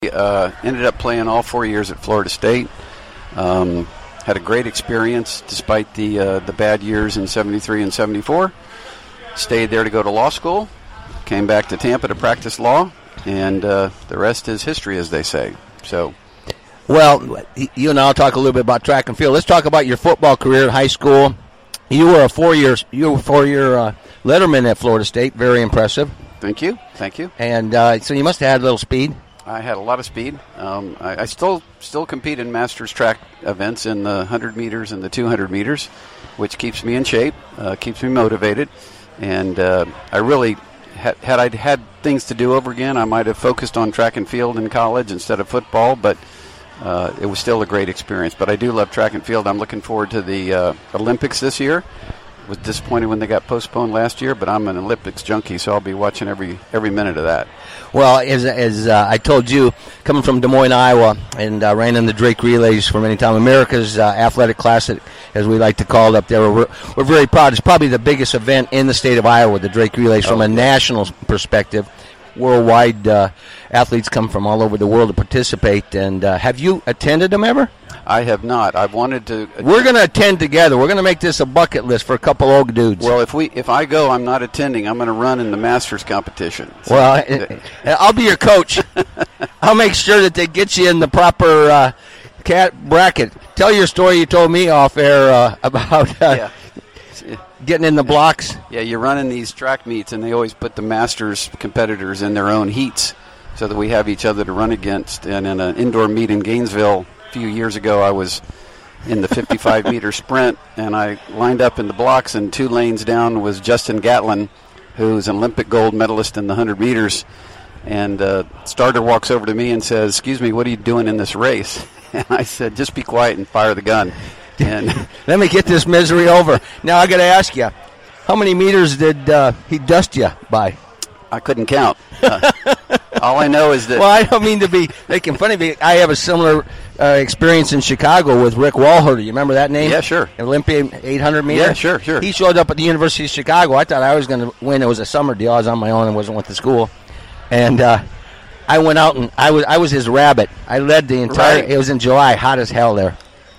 I ended up playing all 4 years at Florida State. Had a great experience despite the bad years in 73 and 74. Stayed there to go to law school. Came back to Tampa to practice law. And the rest is history, as they say. So, well, you and I'll talk a little bit about track and field. Let's talk about your football career in high school. You were a four-year letterman at Florida State. Very impressive. Thank you. And so you must have had a little speed. I had a lot of speed. I still compete in Masters track events in the 100 meters and the 200 meters, which keeps me in shape, keeps me motivated, and I really. Had I had things to do over again, I might have focused on track and field in college instead of football, but it was still a great experience. But I do love track and field. I'm looking forward to the Olympics this year. Was disappointed when they got postponed last year, but I'm an Olympics junkie, so I'll be watching every minute of that. Well, as I told you, coming from Des Moines, Iowa, and ran in the Drake Relays for many times, America's athletic class, as we like to call it up there, we're very proud. It's probably the biggest event in the state of Iowa, the Drake Relays, from a national perspective. Worldwide athletes come from all over the world to participate. And have you attended them ever? I have not. I've wanted to. We're going to attend together. We're going to make this a bucket list for a couple old dudes. Well, if I go, I'm not attending. I'm going to run in the Masters competition. So. Well, I'll be your coach. I'll make sure that they get you in the proper bracket. Tell your story you told me off air about getting in the blocks. Yeah, you're running these track meets, and they always put the Masters competitors in their own heats so that we have each other to run against. And in an indoor meet in Gainesville a few years ago, I was in the 55-meter sprint, and I lined up in the blocks, and 2 lanes down was Justin Gatlin, who's an Olympic gold medalist in the 100 meters. And starter walks over to me and says, "Excuse me, what are you doing in this race?" And I said, "Just be quiet and fire the gun." And let me get this misery over. Now I got to ask you, how many meters did he dust you by? I couldn't count. All I know is that... Well, I don't mean to be making fun of you. I have a similar experience in Chicago with Rick Walherter. You remember that name? Yeah, sure. Olympian 800 meter? Yeah, sure. He showed up at the University of Chicago. I thought I was going to win. It was a summer deal. I was on my own and wasn't with the school. And I went out and I was his rabbit. I led the entire... Right. It was in July, hot as hell there.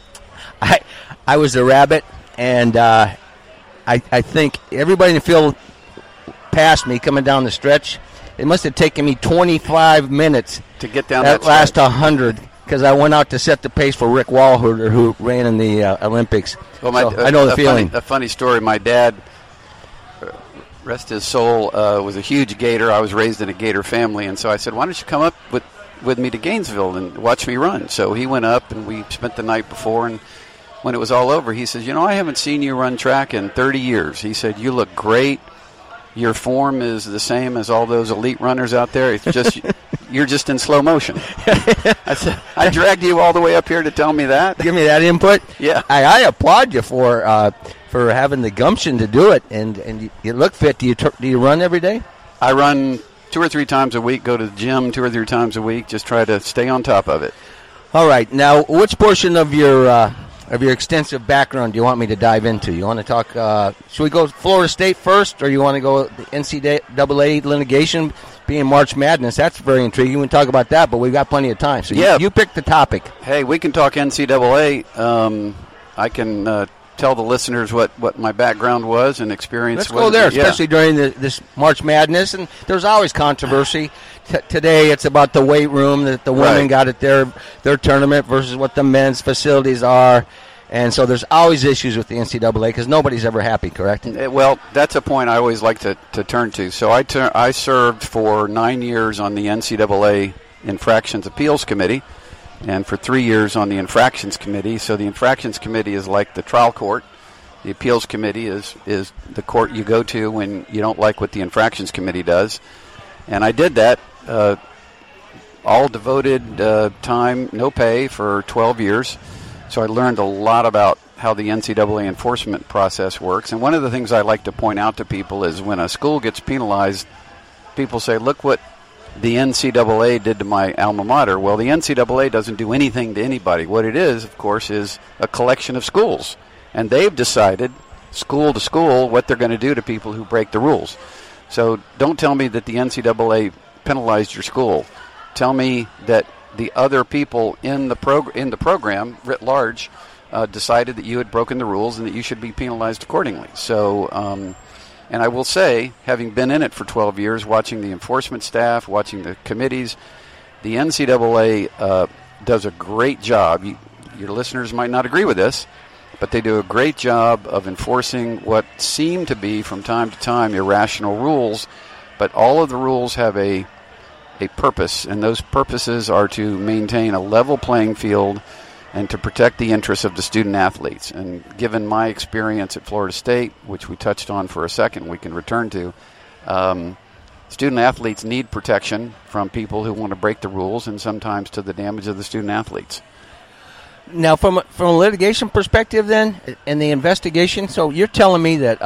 I was the rabbit, and I think everybody in the field passed me coming down the stretch. It must have taken me 25 minutes to get down that last 100 because I went out to set the pace for Rick Walherter, who ran in the Olympics. Well, I know the feeling. A funny story. My dad, rest his soul, was a huge Gator. I was raised in a Gator family, and so I said, "Why don't you come up with me to Gainesville and watch me run?" So he went up, and we spent the night before, and when it was all over, he says, "I haven't seen you run track in 30 years. He said, "You look great. Your form is the same as all those elite runners out there. It's just you're just in slow motion." I said, "I dragged you all the way up here to tell me that." Give me that input. Yeah, I applaud you for having the gumption to do it, and you look fit. Do you run every day? I run 2 or 3 times a week. Go to the gym 2 or 3 times a week. Just try to stay on top of it. All right. Now, which portion of your extensive background do you want me to dive into? You want to talk, should we go Florida State first, or you want to go the NCAA litigation being March Madness? That's very intriguing. We can talk about that, but we've got plenty of time. So you pick the topic. Hey, we can talk NCAA. I can tell the listeners what my background was and experience. Let's go there, especially during this March Madness. And there's always controversy. Today it's about the weight room that the women got at their tournament versus what the men's facilities are. And so there's always issues with the NCAA because nobody's ever happy, correct? Well, that's a point I always like to turn to. So I served for 9 years on the NCAA Infractions Appeals Committee and for 3 years on the Infractions Committee. So the Infractions Committee is like the trial court. The Appeals Committee is the court you go to when you don't like what the Infractions Committee does. And I did that, all devoted time, no pay, for 12 years. So I learned a lot about how the NCAA enforcement process works. And one of the things I like to point out to people is when a school gets penalized, people say, "Look what the NCAA did to my alma mater." Well, the NCAA doesn't do anything to anybody. What it is, of course, is a collection of schools. And they've decided, school to school, what they're going to do to people who break the rules. So don't tell me that the NCAA penalized your school. Tell me that the other people in the program writ large decided that you had broken the rules and that you should be penalized accordingly. So, and I will say, having been in it for 12 years, watching the enforcement staff, watching the committees, the NCAA does a great job. Your listeners might not agree with this, but they do a great job of enforcing what seem to be, from time to time, irrational rules. But all of the rules have a purpose, and those purposes are to maintain a level playing field and to protect the interests of the student athletes. And given my experience at Florida State, which we touched on for a second, we can return to, student athletes need protection from people who want to break the rules, and sometimes to the damage of the student athletes. Now, from a litigation perspective then, and the investigation, so you're telling me that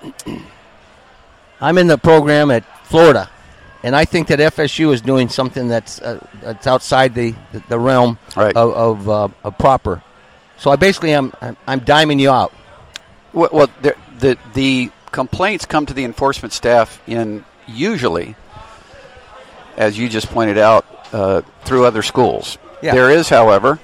I'm in the program at Florida, and I think that FSU is doing something that's outside the realm right. of proper. So I'm diming you out. Well, the complaints come to the enforcement staff in usually, as you just pointed out, through other schools. Yeah. There is, however,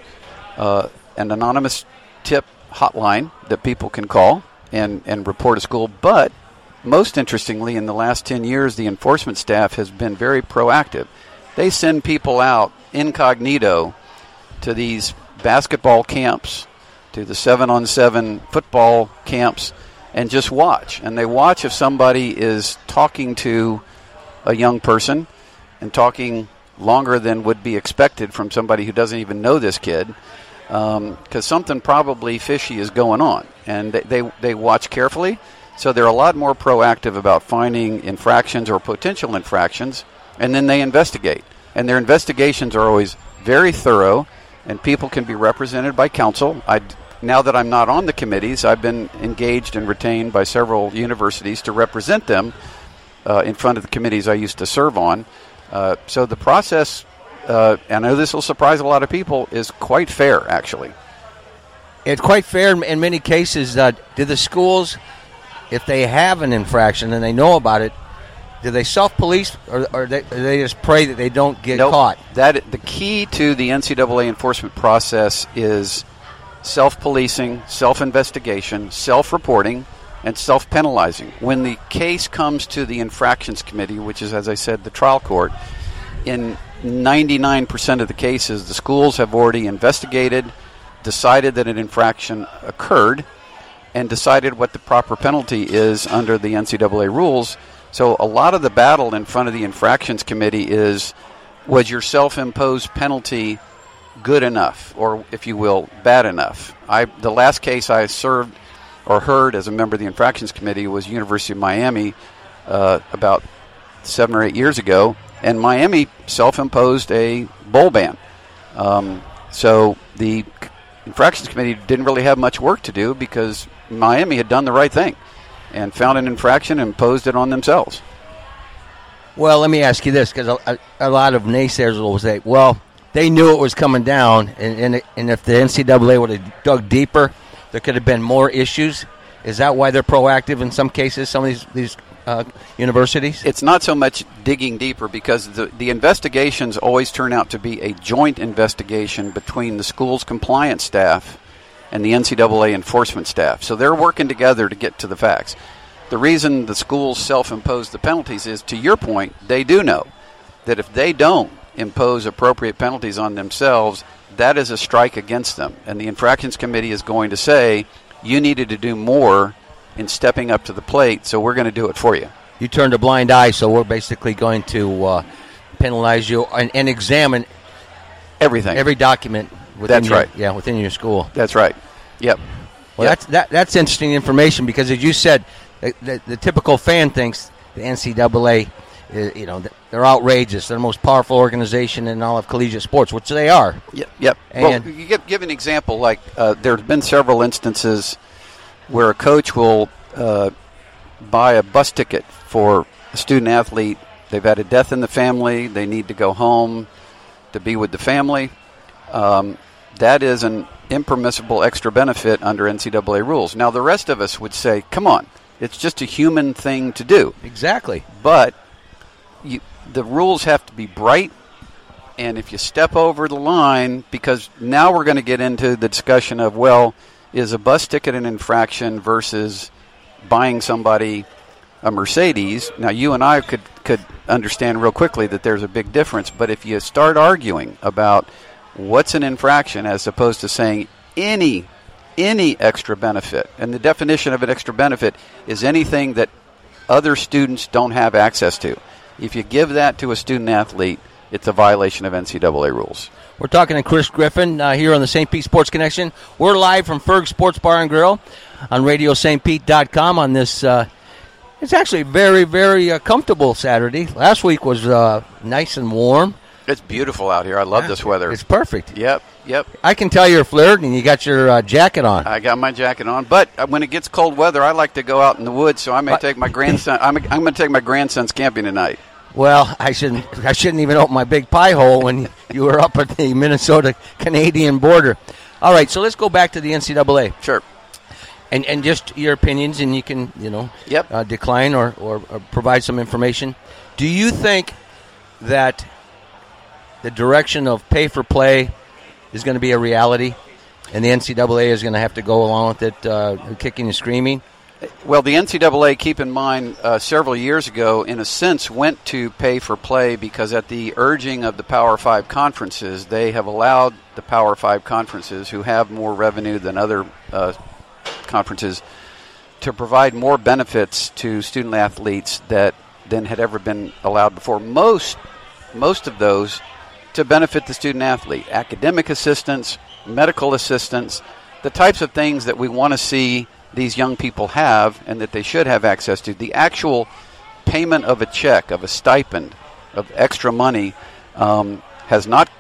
an anonymous tip hotline that people can call and report a school. But most interestingly, in the last 10 years, the enforcement staff has been very proactive. They send people out incognito to these basketball camps, to the 7-on-7 football camps, and just watch. And they watch if somebody is talking to a young person and talking longer than would be expected from somebody who doesn't even know this kid, because something probably fishy is going on. And they watch carefully. So they're a lot more proactive about finding infractions or potential infractions, and then they investigate. And their investigations are always very thorough, and people can be represented by counsel. Now that I'm not on the committees, I've been engaged and retained by several universities to represent them in front of the committees I used to serve on. So the process, I know this will surprise a lot of people, is quite fair, actually. It's quite fair in many cases. Do the schools, if they have an infraction and they know about it, do they self-police or they just pray that they don't get caught? The key to the NCAA enforcement process is self-policing, self-investigation, self-reporting, and self-penalizing. When the case comes to the infractions committee, which is, as I said, the trial court, in 99% of the cases, the schools have already investigated, decided that an infraction occurred, and decided what the proper penalty is under the NCAA rules. So a lot of the battle in front of the infractions committee is, was your self-imposed penalty good enough, or, if you will, bad enough? The last case I served or heard as a member of the infractions committee was University of Miami about 7 or 8 years ago, and Miami self-imposed a bowl ban. So the infractions committee didn't really have much work to do because Miami had done the right thing and found an infraction and imposed it on themselves. Well, let me ask you this, because a lot of naysayers will say, well, they knew it was coming down, and if the NCAA would have dug deeper, there could have been more issues. Is that why they're proactive in some cases, some of these universities? It's not so much digging deeper, because the investigations always turn out to be a joint investigation between the school's compliance staff and the NCAA enforcement staff. So they're working together to get to the facts. The reason the schools self-impose the penalties is, to your point, they do know that if they don't impose appropriate penalties on themselves, that is a strike against them. And the infractions committee is going to say, you needed to do more in stepping up to the plate, so we're going to do it for you. You turned a blind eye, so we're basically going to penalize you and examine everything, every document within within your school. That's right. Yep. Well, that's interesting information, because, as you said, the typical fan thinks the NCAA, they're outrageous. They're the most powerful organization in all of collegiate sports, which they are. Yep. And well, you give an example. Like there have been several instances where a coach will buy a bus ticket for a student athlete. They've had a death in the family. They need to go home to be with the family. That is an impermissible extra benefit under NCAA rules. Now, the rest of us would say, come on, it's just a human thing to do. Exactly. But the rules have to be bright, And if you step over the line, because now we're going to get into the discussion of, well, is a bus ticket an infraction versus buying somebody a Mercedes? Now, you and I could understand real quickly that there's a big difference. But if you start arguing about what's an infraction as opposed to saying any extra benefit, and the definition of an extra benefit is anything that other students don't have access to. If you give that to a student athlete, it's a violation of NCAA rules. We're talking to Chris Griffin here on the St. Pete Sports Connection. We're live from Ferg Sports Bar and Grill on RadioSt.Pete.com on this. It's actually very, very comfortable Saturday. Last week was nice and warm. It's beautiful out here. I love this weather. It's perfect. Yep. I can tell you're flirting and you got your jacket on. I got my jacket on, but when it gets cold weather, I like to go out in the woods. So I may take my grandson. I'm going to take my grandsons camping tonight. Well, I shouldn't even open my big pie hole when you were up at the Minnesota-Canadian border. All right, so let's go back to the NCAA. Sure. And just your opinions, and you can, decline or provide some information. Do you think that the direction of pay for play is going to be a reality, and the NCAA is going to have to go along with it, kicking and screaming? Well, the NCAA, keep in mind, several years ago, in a sense, went to pay for play because at the urging of the Power 5 conferences, they have allowed the Power 5 conferences, who have more revenue than other conferences, to provide more benefits to student athletes than had ever been allowed before. Most of those to benefit the student athlete. Academic assistance, medical assistance, the types of things that we want to see these young people have and that they should have access to. The actual payment of a check, of a stipend, of extra money has not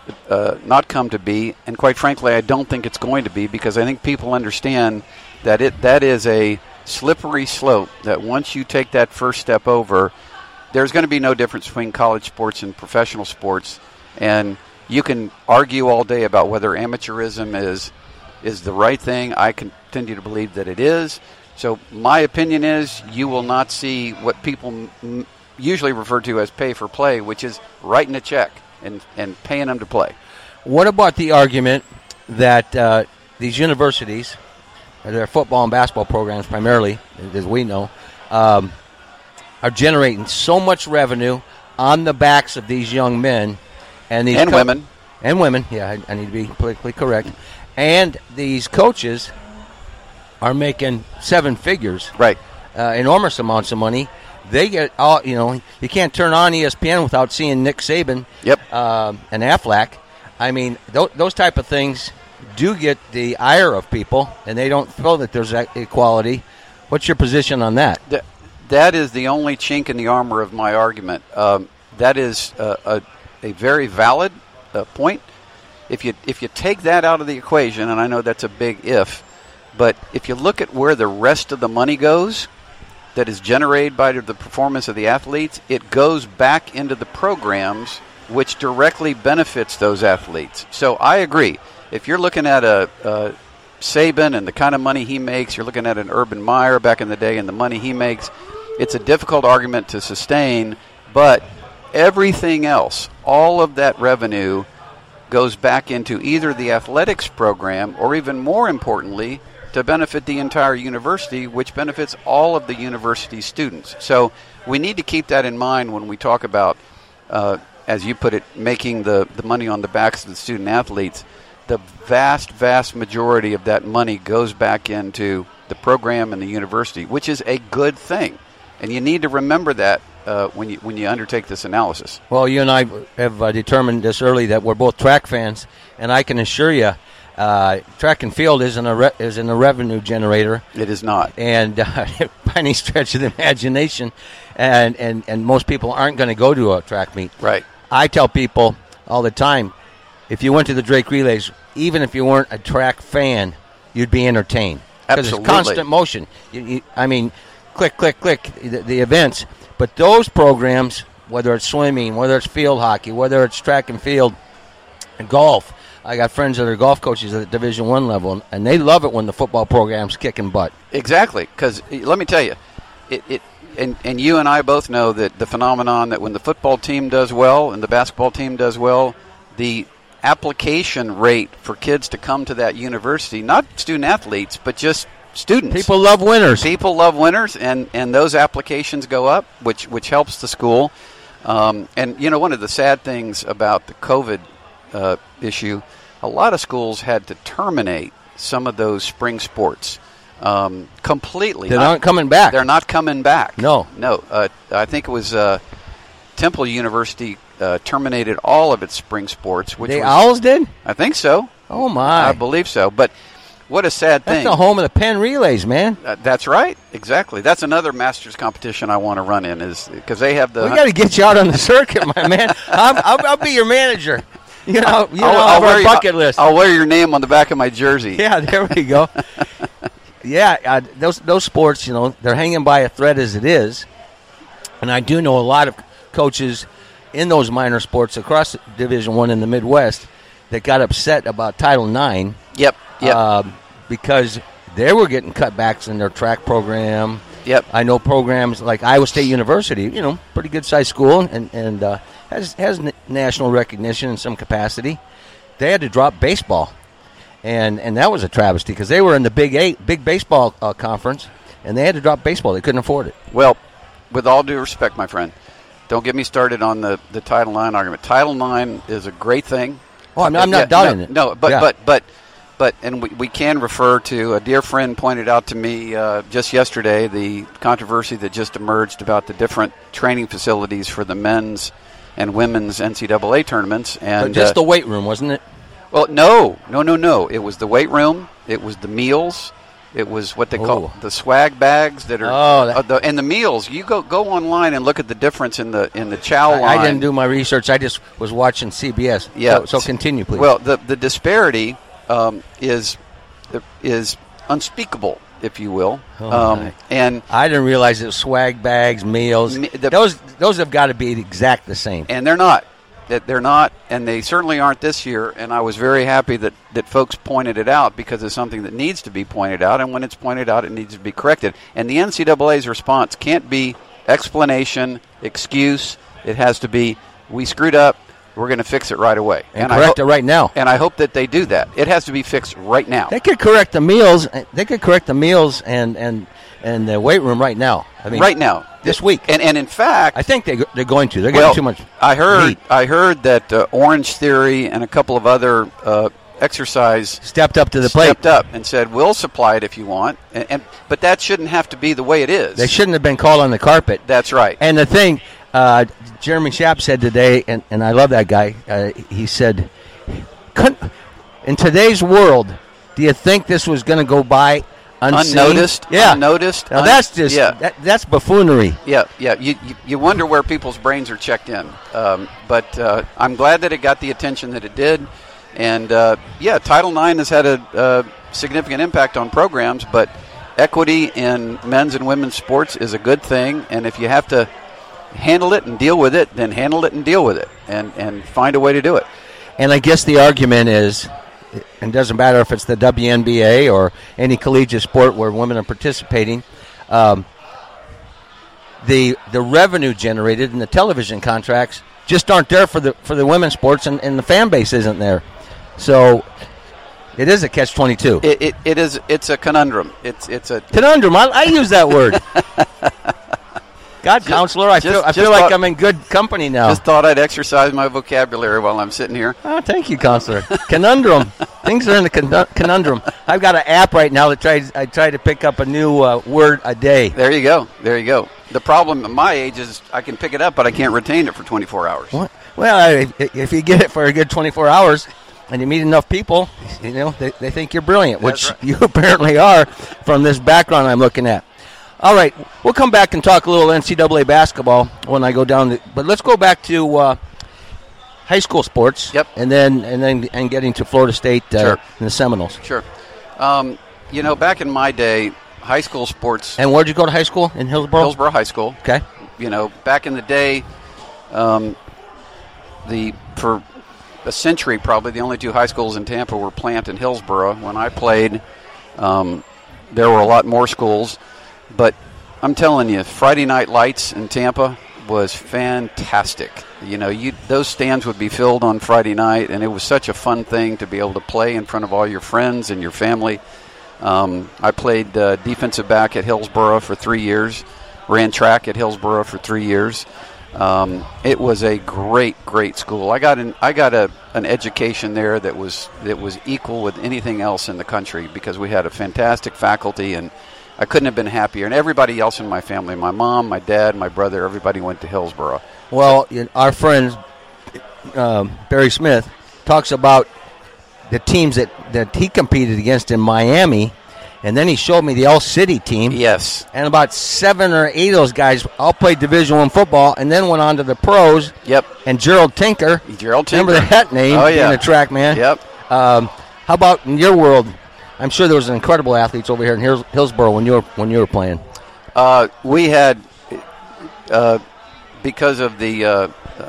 come to be, and quite frankly, I don't think it's going to be, because I think people understand that is a slippery slope, that once you take that first step over, there's going to be no difference between college sports and professional sports. And you can argue all day about whether amateurism is the right thing. I continue to believe that it is. So my opinion is you will not see what people usually refer to as pay for play, which is writing a check and paying them to play. What about the argument that these universities, their football and basketball programs primarily, as we know, are generating so much revenue on the backs of these young men and women. And women, yeah, I need to be politically correct. And these coaches are making seven figures. Right. Enormous amounts of money. They get all, you can't turn on ESPN without seeing Nick Saban. Yep. And Aflac. I mean, those type of things do get the ire of people, and they don't feel that there's equality. What's your position on that? That is the only chink in the armor of my argument. That is a very valid point. If you take that out of the equation, and I know that's a big if, but if you look at where the rest of the money goes that is generated by the performance of the athletes, it goes back into the programs, which directly benefits those athletes. So I agree. If you're looking at a Saban and the kind of money he makes, you're looking at an Urban Meyer back in the day and the money he makes, it's a difficult argument to sustain, but everything else, all of that revenue goes back into either the athletics program or, even more importantly, to benefit the entire university, which benefits all of the university students. So we need to keep that in mind when we talk about, as you put it, making the money on the backs of the student athletes. The vast, vast majority of that money goes back into the program and the university, which is a good thing. And you need to remember that when you undertake this analysis. Well, you and I have determined this early that we're both track fans, and I can assure you, track and field isn't a revenue generator. It is not. And by any stretch of the imagination, and most people aren't going to go to a track meet. Right. I tell people all the time, if you went to the Drake Relays, even if you weren't a track fan, you'd be entertained. Because it's constant motion. I mean, click, click, click, the events. But those programs, whether it's swimming, whether it's field hockey, whether it's track and field, and golf, I got friends that are golf coaches at the Division I level, and they love it when the football program's kicking butt. Exactly, because let me tell you, and you and I both know that the phenomenon that when the football team does well and the basketball team does well, the application rate for kids to come to that university, not student athletes, but just students. People love winners. People love winners, and those applications go up, which helps the school. And, one of the sad things about the COVID issue, a lot of schools had to terminate some of those spring sports completely. They're not coming back. They're not coming back. No. I think it was Temple University terminated all of its spring sports. Owls did? I think so. Oh, my. I believe so. But what a sad thing. That's the home of the Penn Relays, man. That's right. Exactly. That's another Masters competition I want to run in, is because they have the... We got to get you out on the circuit, my man. I'll be your manager. I'll wear bucket list. I'll wear your name on the back of my jersey. Yeah, there we go. Yeah, those sports, they're hanging by a thread as it is. And I do know a lot of coaches in those minor sports across Division I in the Midwest that got upset about Title IX. Yep. Because they were getting cutbacks in their track program. Yep. I know programs like Iowa State University, pretty good-sized school and has national recognition in some capacity. They had to drop baseball. And that was a travesty because they were in the big baseball conference, and they had to drop baseball. They couldn't afford it. Well, with all due respect, my friend, don't get me started on the Title IX argument. Title IX is a great thing. Oh, I'm not doubting it. No, but and we can refer to, a dear friend pointed out to me just yesterday the controversy that just emerged about the different training facilities for the men's and women's NCAA tournaments. And but just the weight room, wasn't it? Well, no. It was the weight room. It was the meals. It was what they call the swag bags that are and the meals. You go online and look at the difference in the chow line. I didn't do my research. I just was watching CBS. Yeah. So continue, please. Well, the disparity is unspeakable, if you will. And I didn't realize it was swag bags, meals. Those have got to be exact the same. And they're not. They're not, and they certainly aren't this year, and I was very happy that folks pointed it out because it's something that needs to be pointed out, and when it's pointed out, it needs to be corrected. And the NCAA's response can't be explanation, excuse. It has to be, we screwed up, we're going to fix it right away. And correct it right now. And I hope that they do that. It has to be fixed right now. They could correct the meals. They could correct the meals and the weight room right now. I mean, right now. This week. And in fact, I think they're going to. They're getting too much heat. I heard that Orange Theory and a couple of other exercise stepped up to the plate. Stepped up and said, we'll supply it if you want. But that shouldn't have to be the way it is. They shouldn't have been called on the carpet. That's right. And the thing, Jeremy Schaap said today, and I love that guy, he said, in today's world, do you think this was going to go by unseen? Unnoticed? Yeah. Unnoticed? Now that's just, that's buffoonery. Yeah. You wonder where people's brains are checked in. But I'm glad that it got the attention that it did. And, Title IX has had a significant impact on programs, but equity in men's and women's sports is a good thing. And if you have to handle it and deal with it, then handle it and deal with it and find a way to do it. And I guess the argument is, and it doesn't matter if it's the WNBA or any collegiate sport where women are participating, the revenue generated in the television contracts just aren't there for the women's sports, and the fan base isn't there. So it is a catch-22. It is. It's a conundrum. It's a conundrum. I use that word. God, counselor, I feel like I'm in good company now. Just thought I'd exercise my vocabulary while I'm sitting here. Oh, thank you, counselor. Conundrum. Things are in the conundrum. I've got an app right now that I try to pick up a new word a day. There you go. The problem at my age is I can pick it up, but I can't retain it for 24 hours. What? Well, if you get it for a good 24 hours and you meet enough people, they think you're brilliant, which you apparently are from this background I'm looking at. All right, we'll come back and talk a little NCAA basketball when I go down. But let's go back to high school sports. Yep. And getting to Florida State sure. and the Seminoles. Sure. Back in my day, high school sports. And where'd you go to high school? In Hillsborough? Hillsborough High School. Okay. Back in the day, for a century probably, the only two high schools in Tampa were Plant and Hillsborough. When I played, there were a lot more schools. But I'm telling you, Friday Night Lights in Tampa was fantastic. You know, those stands would be filled on Friday night, and it was such a fun thing to be able to play in front of all your friends and your family. I played defensive back at Hillsborough for 3 years, ran track at Hillsborough for 3 years. It was a great school. I got an education there that was equal with anything else in the country, because we had a fantastic faculty, and I couldn't have been happier. And everybody else in my family, my mom, my dad, my brother, everybody went to Hillsborough. Well, our friend Barry Smith talks about the teams that he competed against in Miami, and then he showed me the All-City team. Yes. And about 7 or 8 of those guys all played Division I football and then went on to the pros. Yep. And Gerald Tinker. Remember that name? Oh, yeah. Being a track man. Yep. How about in your world? I'm sure there was incredible athletes over here in Hillsborough when you were playing. We had, because of the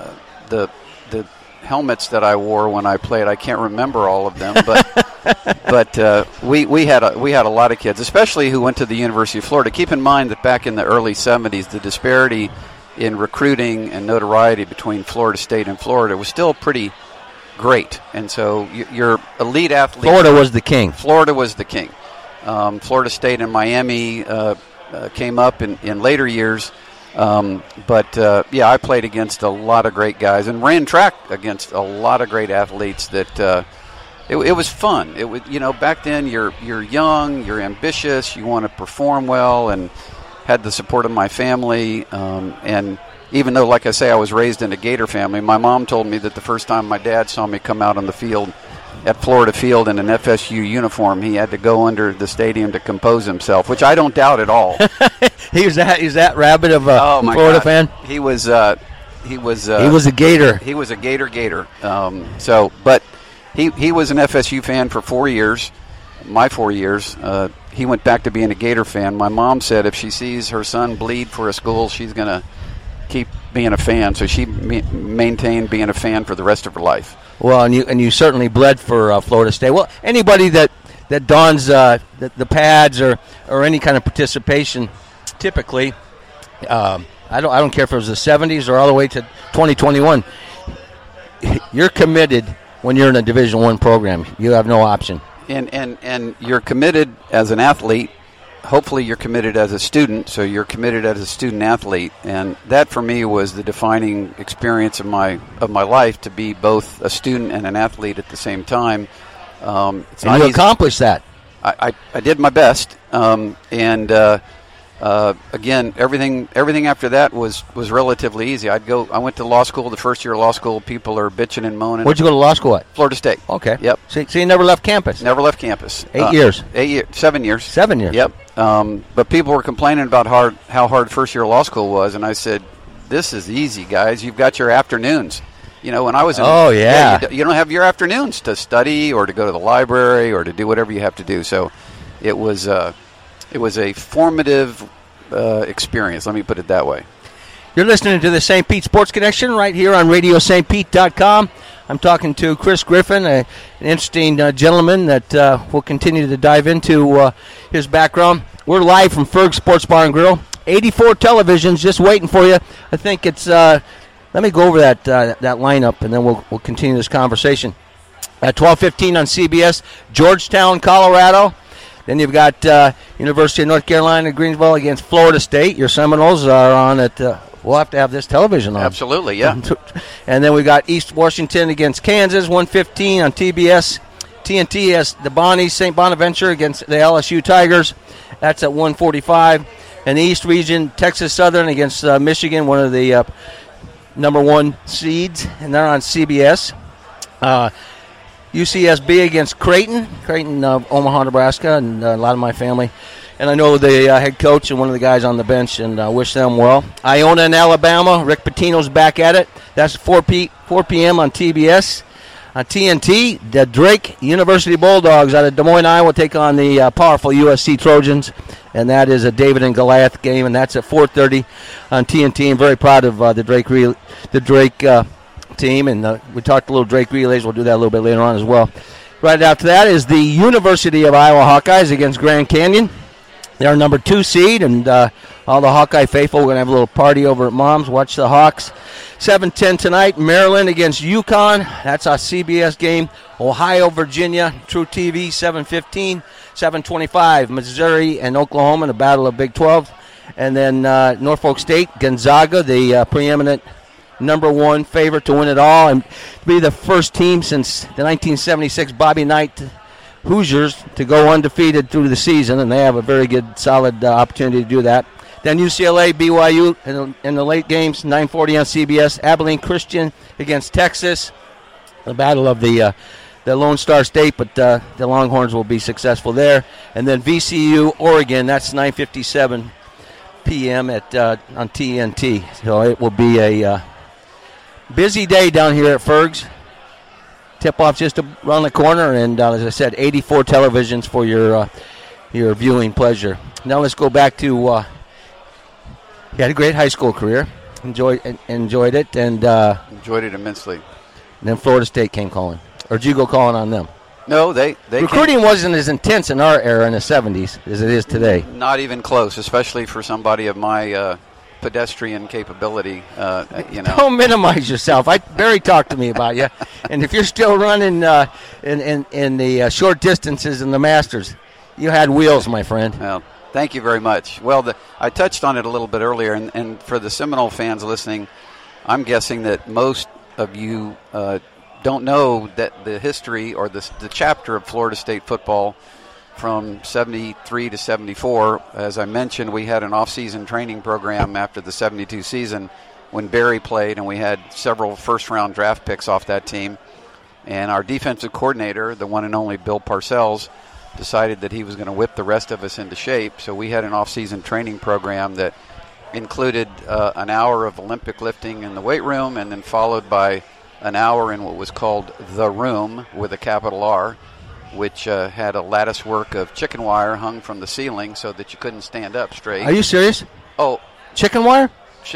helmets that I wore when I played, I can't remember all of them, but we had a lot of kids, especially who went to the University of Florida. Keep in mind that back in the early 70s, the disparity in recruiting and notoriety between Florida State and Florida was still pretty great, and so your elite athletes. Florida was the king. Florida State and Miami came up in later years, but I played against a lot of great guys and ran track against a lot of great athletes. That it was fun. It was, back then you're young, you're ambitious, you want to perform well, and had the support of my family, and even though, like I say, I was raised in a Gator family, my mom told me that the first time my dad saw me come out on the field at Florida Field in an FSU uniform, he had to go under the stadium to compose himself, which I don't doubt at all. He's that rabid of a Florida fan? He was a Gator. He was a Gator. But he was an FSU fan for 4 years. My 4 years. He went back to being a Gator fan. My mom said if she sees her son bleed for a school, she's going to keep being a fan. So she maintained being a fan for the rest of her life. Well, and you certainly bled for Florida State. Well, anybody that dons the pads or any kind of participation, typically, I don't care if it was the 70s or all the way to 2021. You're committed when you're in a Division I program. You have no option. And you're committed as an athlete. Hopefully you're committed as a student, so you're committed as a student-athlete. And that, for me, was the defining experience of my life, to be both a student and an athlete at the same time. And you accomplished that. I did my best. Again, everything after that was relatively easy. I went to law school. The first year of law school, people are bitching and moaning. Where'd you go to law school at? Florida State. Okay. Yep. So you never left campus? Never left campus. 8 years? 7 years. 7 years. Yep. But people were complaining about how hard first year of law school was, and I said, "This is easy, guys. You've got your afternoons." When I was in, you don't have your afternoons to study or to go to the library or to do whatever you have to do. So it was a formative experience. Let me put it that way. You're listening to the St. Pete Sports Connection right here on RadioStPete.com. I'm talking to Chris Griffin, an interesting gentleman that we'll continue to dive into his background. We're live from Ferg Sports Bar and Grill. 84 televisions just waiting for you. I think it's... let me go over that lineup, and then we'll continue this conversation. At 12:15 on CBS, Georgetown, Colorado. Then you've got University of North Carolina, Greensboro against Florida State. Your Seminoles are on at... we'll have to have this television on. Absolutely, yeah. And then we've got East Washington against Kansas, 1:15 on TBS. TNT has the Bonnies, St. Bonaventure against the LSU Tigers. That's at 1:45. And the East Region, Texas Southern against Michigan, one of the number one seeds, and they're on CBS. UCSB against Creighton, Omaha, Nebraska, and a lot of my family. And I know the head coach and one of the guys on the bench, and wish them well. Iona and Alabama, Rick Pitino's back at it. That's 4 p.m. on TBS. On TNT, the Drake University Bulldogs out of Des Moines, Iowa, take on the powerful USC Trojans. And that is a David and Goliath game, and that's at 4:30 on TNT. I'm very proud of the Drake team, and we talked a little Drake Relays. We'll do that a little bit later on as well. Right after that is the University of Iowa Hawkeyes against Grand Canyon. They're number 2 seed, and all the Hawkeye faithful. We're going to have a little party over at Mom's. Watch the Hawks. 7:10 tonight, Maryland against UConn. That's our CBS game. Ohio, Virginia, True TV, 7:15. 7:25, Missouri and Oklahoma, the Battle of Big 12. And then Norfolk State, Gonzaga, the preeminent number one favorite to win it all and be the first team since the 1976 Bobby Knight Hoosiers to go undefeated through the season, and they have a very good, solid opportunity to do that. Then UCLA, BYU in the late games, 9:40 on CBS. Abilene Christian against Texas, the battle of the Lone Star State, but the Longhorns will be successful there. And then VCU, Oregon, that's 9:57 p.m. on TNT. So it will be a busy day down here at Ferg's. Tip-off just around the corner, and as I said, 84 televisions for your viewing pleasure. Now let's go back to. You had a great high school career. Enjoyed it, and enjoyed it immensely. And then Florida State came calling, or did you go calling on them? No, they recruiting wasn't as intense in our era in the 70s as it is today. Not even close, especially for somebody of my pedestrian capability. Don't minimize yourself. Barry talked to me about you, and if you're still running in the short distances in the Masters, you had wheels, my friend. Well, thank you very much. Well, I touched on it a little bit earlier, and for the Seminole fans listening, I'm guessing that most of you don't know that the history or the chapter of Florida State football from 73 to 74. As I mentioned, we had an off-season training program after the 72 season when Barry played, and we had several first-round draft picks off that team. And our defensive coordinator, the one and only Bill Parcells, decided that he was going to whip the rest of us into shape. So we had an off-season training program that included an hour of Olympic lifting in the weight room, and then followed by an hour in what was called the room with a capital R, which had a lattice work of chicken wire hung from the ceiling so that you couldn't stand up straight. Are you serious? Oh, chicken wire?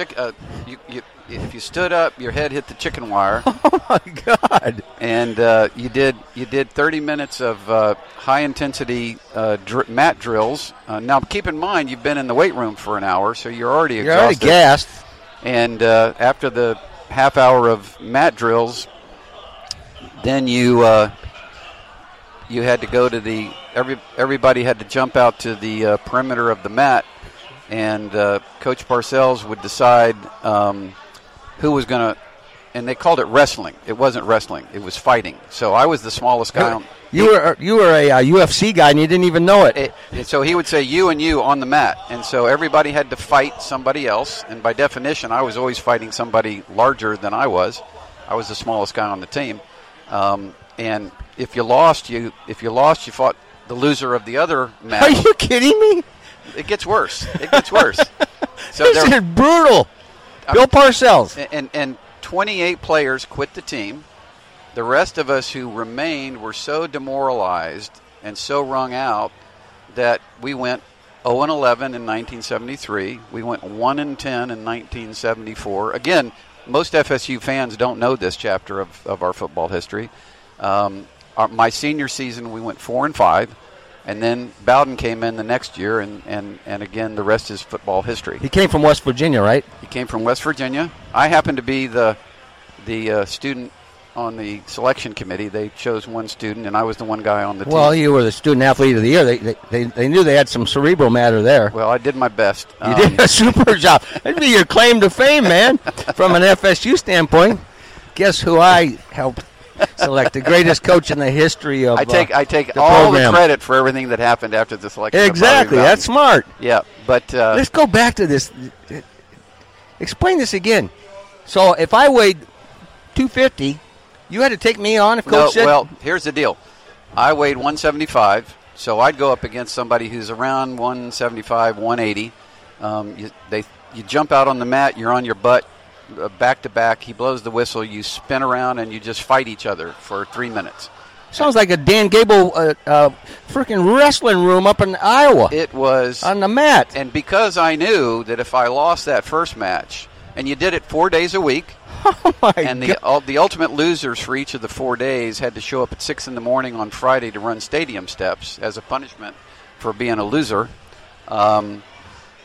If you stood up, your head hit the chicken wire. Oh my God! And you did 30 minutes of high intensity mat drills. Now, keep in mind, you've been in the weight room for an hour, so you're already exhausted. You're already gassed. And after the half hour of mat drills, then you had to go to everybody had to jump out to the perimeter of the mat, and Coach Parcells would decide who was going to, and they called it wrestling. It wasn't wrestling; it was fighting. So I was the smallest guy. You were a UFC guy, and you didn't even know it. So he would say you and you on the mat, and so everybody had to fight somebody else. And by definition, I was always fighting somebody larger than I was. I was the smallest guy on the team, and if you lost, you fought the loser of the other match. Are you kidding me? It gets worse. So this is brutal. Bill Parcells. And 28 players quit the team. The rest of us who remained were so demoralized and so wrung out that we went 0-11 in 1973. We went 1-10 in 1974. Again, most FSU fans don't know this chapter of our football history. My senior season, we went 4-5, and then Bowden came in the next year, and again, the rest is football history. He came from West Virginia, right? He came from West Virginia. I happened to be the student on the selection committee. They chose one student, and I was the one guy on the team. Well, you were the student athlete of the year. They knew they had some cerebral matter there. Well, I did my best. You did a super job. That'd be your claim to fame, man, from an FSU standpoint. Guess who I helped select? The greatest coach in the history of I take the all program. the credit for everything that happened after the selection. Exactly. That's smart. Yeah, but let's go back to this. Explain this again. So if I weighed 250, you had to take me on if Coach said... Well, here's the deal. I weighed 175, so I'd go up against somebody who's around 175, 180. You jump out on the mat, you're on your butt, back to back. He blows the whistle, you spin around, and you just fight each other for 3 minutes. Sounds like a Dan Gable freaking wrestling room up in Iowa. It was. On the mat. And because I knew that if I lost that first match, and you did it 4 days a week, oh my and the ultimate losers for each of the 4 days had to show up at 6 a.m. on Friday to run stadium steps as a punishment for being a loser.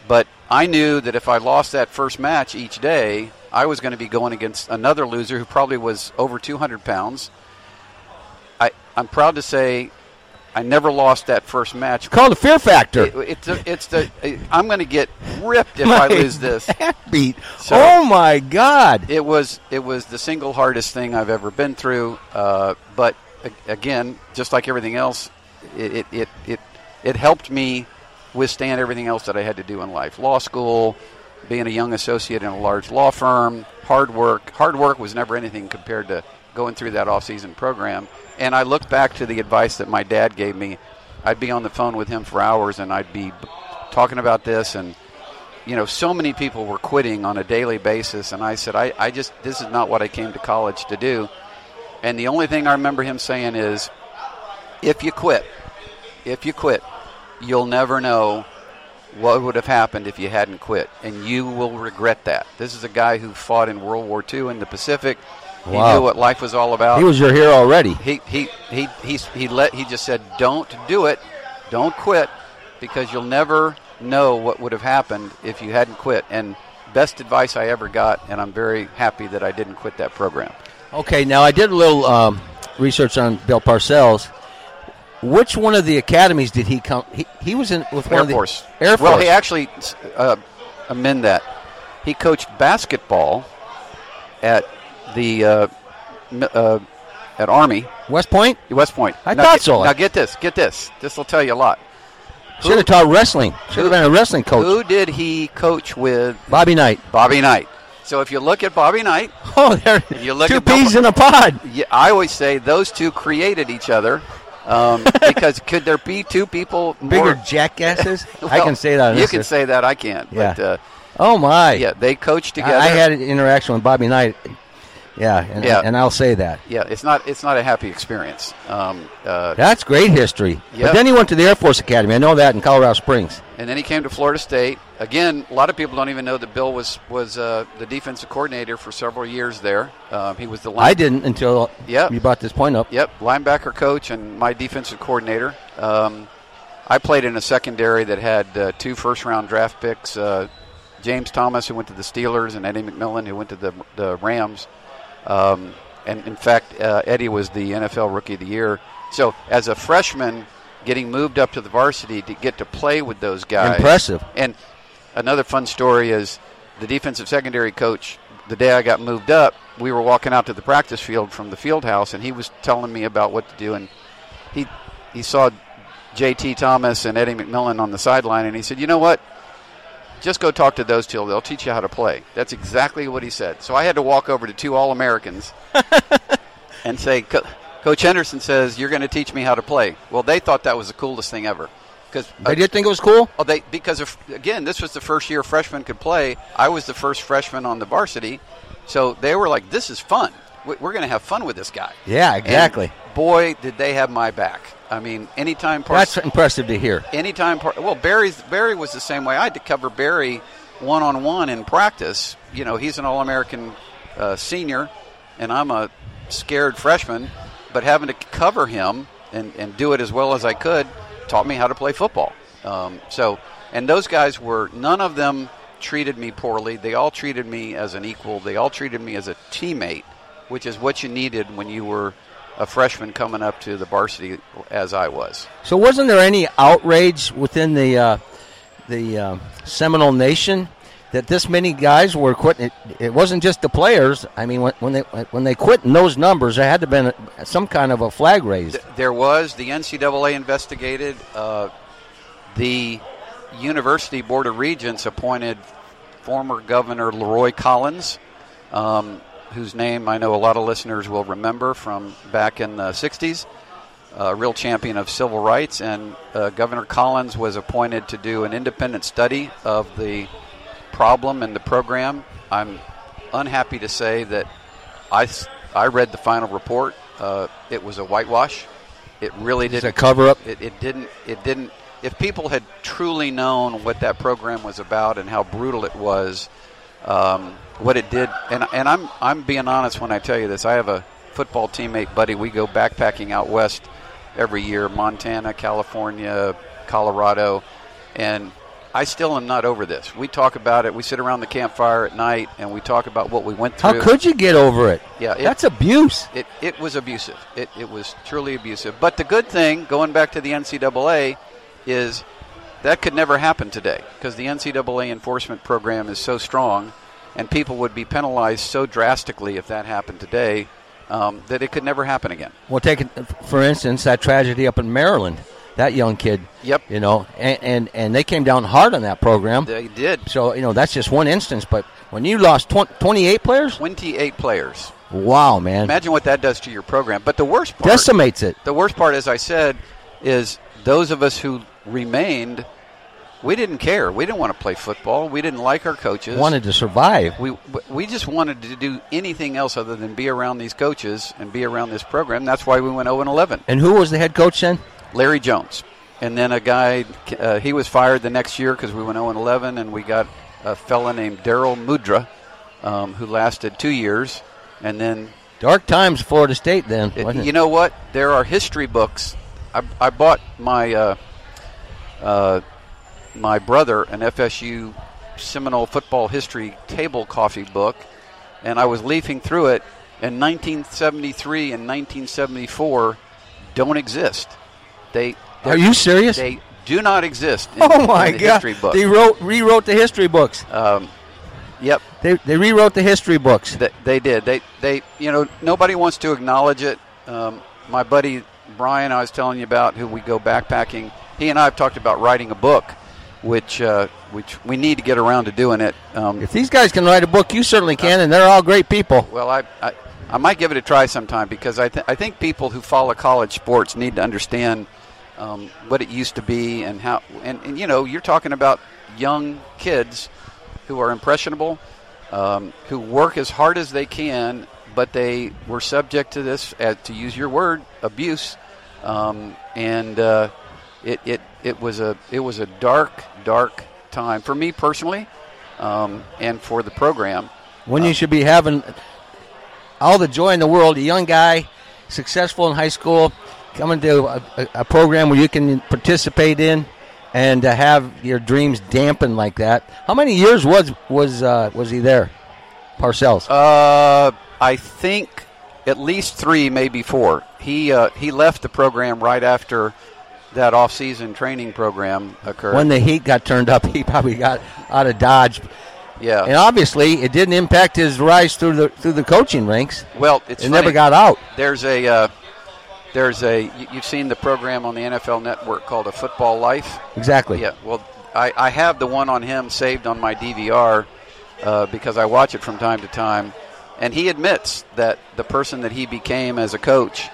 But I knew that if I lost that first match each day, I was going to be going against another loser who probably was over 200 pounds. I'm proud to say I never lost that first match. Called the fear factor. I'm going to get ripped if I lose this. Beat. So oh my God! It was the single hardest thing I've ever been through. But again, just like everything else, it helped me withstand everything else that I had to do in life. Law school, being a young associate in a large law firm, hard work. Hard work was never anything compared to going through that off-season program. And I look back to the advice that my dad gave me. I'd be on the phone with him for hours, and I'd be talking about this. And, so many people were quitting on a daily basis. And I said, this is not what I came to college to do. And the only thing I remember him saying is, if you quit, you'll never know what would have happened if you hadn't quit. And you will regret that. This is a guy who fought in World War II in the Pacific. He knew what life was all about. He was your hero already. He just said, don't do it, don't quit, because you'll never know what would have happened if you hadn't quit. And best advice I ever got, and I'm very happy that I didn't quit that program. Okay, now I did a little research on Bill Parcells. Which one of the academies did he come? He was in with one Air Force. Air Force. Well, he actually amend that. He coached basketball at the at Army. West Point? West Point. I thought so. Now get this. This will tell you a lot. Should have taught wrestling. Should have been a wrestling coach. Who did he coach with? Bobby Knight. Bobby Knight. So if you look at Bobby Knight, you look two peas in a pod. Yeah, I always say those two created each other. Because could there be two people bigger jackasses? Well, I can say that. You can say that. I can't. Yeah. But, oh my. Yeah, they coached together. I had an interaction with Bobby Knight. Yeah, and I'll say that. Yeah, it's not a happy experience. That's great history. Yep. But then he went to the Air Force Academy. I know that in Colorado Springs. And then he came to Florida State. Again, a lot of people don't even know that Bill was the defensive coordinator for several years there. He was the I didn't until you brought this point up. Yep, linebacker coach and my defensive coordinator. I played in a secondary that had 2 first-round draft picks, James Thomas, who went to the Steelers, and Eddie McMillan, who went to the Rams. And, in fact, Eddie was the NFL Rookie of the Year. So as a freshman, getting moved up to the varsity to get to play with those guys. Impressive. And another fun story is the defensive secondary coach, the day I got moved up, we were walking out to the practice field from the field house, and he was telling me about what to do. And he saw J.T. Thomas and Eddie McMillan on the sideline, and he said, you know what? Just go talk to those two. They'll teach you how to play. That's exactly what he said. So I had to walk over to 2 All-Americans and say, Coach Henderson says, you're going to teach me how to play. Well, they thought that was the coolest thing ever. They did think it was cool? Oh, because again, this was the first year freshmen could play. I was the first freshman on the varsity. So they were like, this is fun. We're going to have fun with this guy. Yeah, exactly. And boy, did they have my back. I mean, anytime... That's impressive to hear. Anytime... Well, Barry was the same way. I had to cover Barry one-on-one in practice. You know, he's an All-American senior, and I'm a scared freshman. But having to cover him and do it as well as I could taught me how to play football. And those guys none of them treated me poorly. They all treated me as an equal. They all treated me as a teammate, which is what you needed when you were a freshman coming up to the varsity as I was. So wasn't there any outrage within the Seminole Nation that this many guys were quitting? It wasn't just the players. I mean, when they quit in those numbers, there had to have been some kind of a flag raised. There was. The NCAA investigated. The University Board of Regents appointed former Governor Leroy Collins, whose name I know a lot of listeners will remember from back in the 60s, a real champion of civil rights. And Governor Collins was appointed to do an independent study of the problem in the program. I'm unhappy to say that I read the final report. It was a whitewash. It really didn't. It's a cover-up? It didn't. If people had truly known what that program was about and how brutal it was, what it did, and I'm being honest when I tell you this. I have a football teammate, buddy. We go backpacking out west every year, Montana, California, Colorado, and I still am not over this. We talk about it. We sit around the campfire at night, and we talk about what we went through. How could you get over it? Yeah, that's abuse. It was abusive. It was truly abusive. But the good thing, going back to the NCAA, is that could never happen today because the NCAA enforcement program is so strong, and people would be penalized so drastically if that happened today that it could never happen again. Well, take it, for instance, that tragedy up in Maryland. That young kid, yep, and they came down hard on that program. They did. So, that's just one instance. But when you lost 28 players? 28 players. Wow, man. Imagine what that does to your program. But the worst part... Decimates it. The worst part, as I said, is those of us who remained, we didn't care. We didn't want to play football. We didn't like our coaches. Wanted to survive. We just wanted to do anything else other than be around these coaches and be around this program. That's why we went 0-11. And who was the head coach then? Larry Jones. And then a guy, he was fired the next year because we went 0-11, and we got a fella named Daryl Mudra who lasted 2 years. And then... Dark times, Florida State then, wasn't it? You know what? There are history books. I bought my my brother an FSU Seminole football history table coffee book, and I was leafing through it, and 1973 and 1974 don't exist. Are you serious? They do not exist in, oh my in the God. history book. They rewrote the history books. Yep. They rewrote the history books. They did. They nobody wants to acknowledge it. My buddy Brian, I was telling you about, who we go backpacking, he and I have talked about writing a book, which we need to get around to doing it. If these guys can write a book, you certainly can, and they're all great people. Well, I might give it a try sometime because I think people who follow college sports need to understand what it used to be and how. And you're talking about young kids who are impressionable, who work as hard as they can, but they were subject to this, to use your word, abuse, and it was a dark time for me personally, and for the program. When you should be having all the joy in the world, a young guy, successful in high school, coming to a program where you can participate in and have your dreams dampened like that. How many years was he there, Parcells? I think at least 3, maybe 4. He left the program right after that off-season training program occurred. When the heat got turned up, he probably got out of Dodge. Yeah, and obviously it didn't impact his rise through the coaching ranks. Well, it never got out. There's you've seen the program on the NFL Network called A Football Life. Exactly. Yeah. Well, I have the one on him saved on my DVR because I watch it from time to time, and he admits that the person that he became as a coach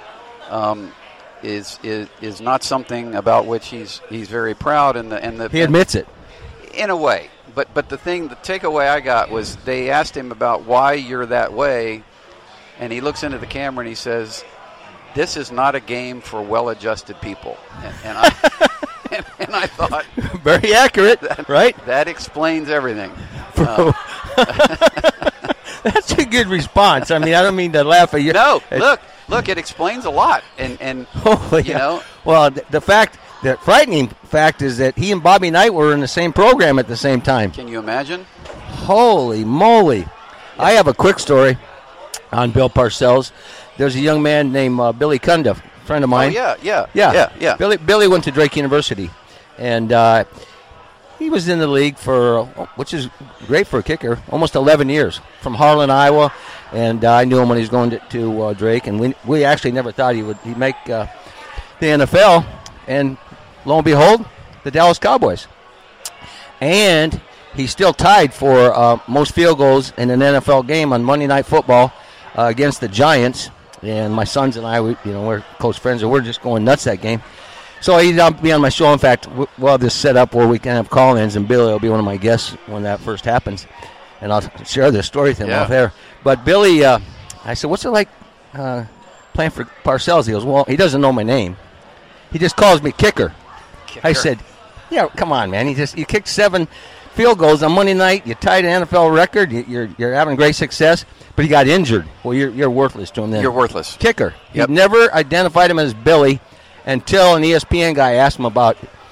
is not something about which he's very proud, and he admits it in a way. But the takeaway I got was they asked him about why you're that way, and he looks into the camera and he says, "This is not a game for well-adjusted people." And I thought, very accurate, right? That explains everything. That's a good response. I mean, I don't mean to laugh at you. No, look, it explains a lot, and you know. Well, the frightening fact is that he and Bobby Knight were in the same program at the same time. Can you imagine? Holy moly! Yep. I have a quick story on Bill Parcells. There's a young man named Billy Cunda, a friend of mine. Oh, yeah. Billy went to Drake University, and he was in the league for, which is great for a kicker, almost 11 years, from Harlan, Iowa, and I knew him when he was going to Drake, and we actually never thought he'd make the NFL, and lo and behold, the Dallas Cowboys. And he's still tied for most field goals in an NFL game on Monday Night Football against the Giants. And my sons and I, we're close friends, and we're just going nuts that game. So he'll be on my show. In fact, we'll have this set up where we can have call-ins, and Billy will be one of my guests when that first happens. And I'll share this story with him off there. But Billy, I said, what's it like playing for Parcells? He goes, well, he doesn't know my name. He just calls me kicker. I said, yeah, come on, man. You kicked 7 field goals on Monday night. You tied an NFL record. You're having great success. But he got injured. Well, you're worthless to him then. You're worthless. Kicker. Yep. He never identified him as Billy until an ESPN guy asked him about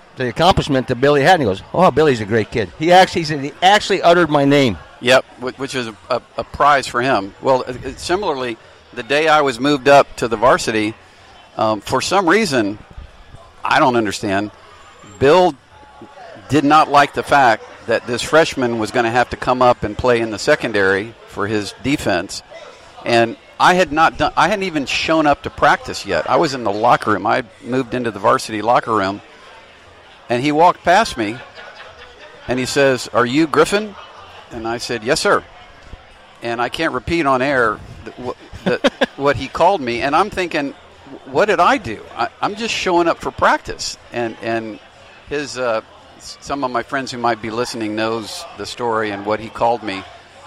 the accomplishment that Billy had. And he goes, "Oh, Billy's a great kid." He actually uttered my name. Yep, which is a prize for him. Well, similarly, the day I was moved up to the varsity, for some reason, I don't understand, Bill did not like the fact that this freshman was going to have to come up and play in the secondary for his defense. And I hadn't even shown up to practice yet. I was in the locker room. I moved into the varsity locker room, and he walked past me, and he says, "Are you Griffin?" And I said, "Yes, sir." And I can't repeat on air what he called me. And I'm thinking, what did I do? I'm just showing up for practice. And his some of my friends who might be listening knows the story and what he called me.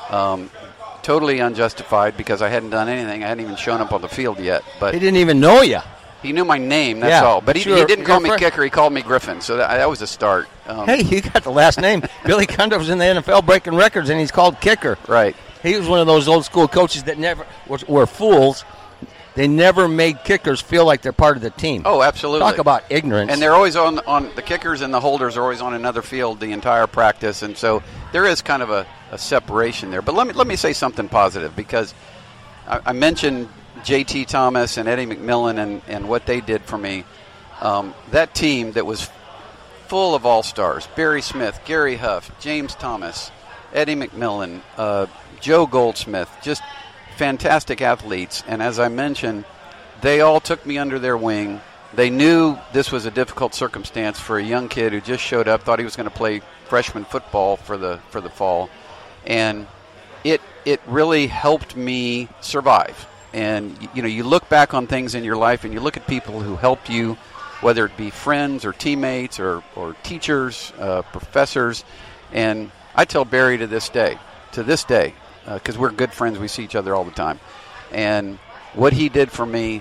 Totally unjustified because I hadn't done anything. I hadn't even shown up on the field yet. But he didn't even know you. He knew my name, that's all. But he didn't call me Kicker. He called me Griffin. So that was a start. Hey, you got the last name. Billy Cundiff was in the NFL breaking records, and he's called Kicker. Right. He was one of those old school coaches that never were fools. They never made kickers feel like they're part of the team. Oh, absolutely. Talk about ignorance. And they're always on the kickers and the holders are always on another field the entire practice. And so there is kind of a separation there. But let me say something positive because I mentioned J.T. Thomas and Eddie McMillan and what they did for me. That team that was full of all-stars, Barry Smith, Gary Huff, James Thomas, Eddie McMillan, Joe Goldsmith, just fantastic athletes. And as I mentioned, they all took me under their wing. They knew this was a difficult circumstance for a young kid who just showed up, thought he was going to play freshman football for the fall. And it really helped me survive. And, you look back on things in your life and you look at people who helped you, whether it be friends or teammates or teachers, professors. And I tell Barry to this day, because we're good friends, we see each other all the time. And what he did for me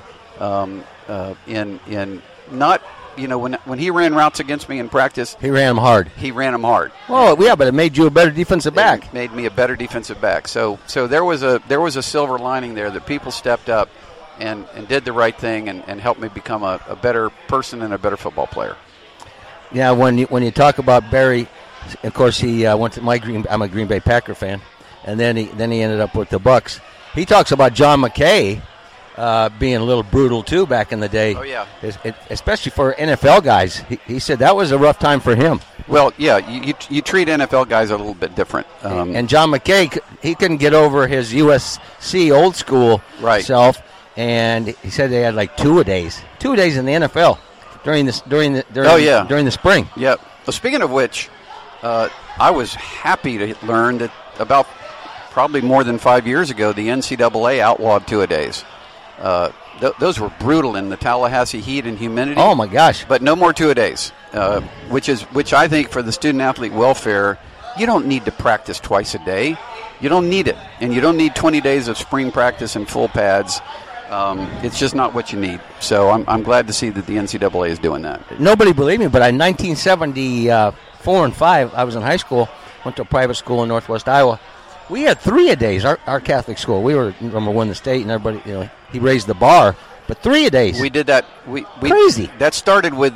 in not, when he ran routes against me in practice. He ran them hard. Oh, yeah, but it made you a better defensive back. It made me a better defensive back. So there was a silver lining there that people stepped up and did the right thing and helped me become a better person and a better football player. Yeah, when you talk about Barry, of course he went to I'm a Green Bay Packer fan, and then he ended up with the Bucs. He talks about John McKay being a little brutal too back in the day. Oh yeah, especially for NFL guys. He said that was a rough time for him. Well, yeah, you treat NFL guys a little bit different. And John McKay, he couldn't get over his USC old school self, and he said they had like 2 days in the NFL during the spring. Yeah. Well, speaking of which, I was happy to learn that about probably more than 5 years ago, the NCAA outlawed 2-a-days. Those were brutal in the Tallahassee heat and humidity. Oh my gosh! But no more 2-a-days, which I think for the student athlete welfare, you don't need to practice twice a day. You don't need it, and you don't need 20 days of spring practice and full pads. It's just not what you need. So I'm glad to see that the NCAA is doing that. Nobody believed me, but in 1974 and 5, I was in high school. Went to a private school in Northwest Iowa. We had 3-a-days. Our Catholic school. We were number 1 in the state, and everybody, he raised the bar. But 3-a-days. We did that. We crazy. That started with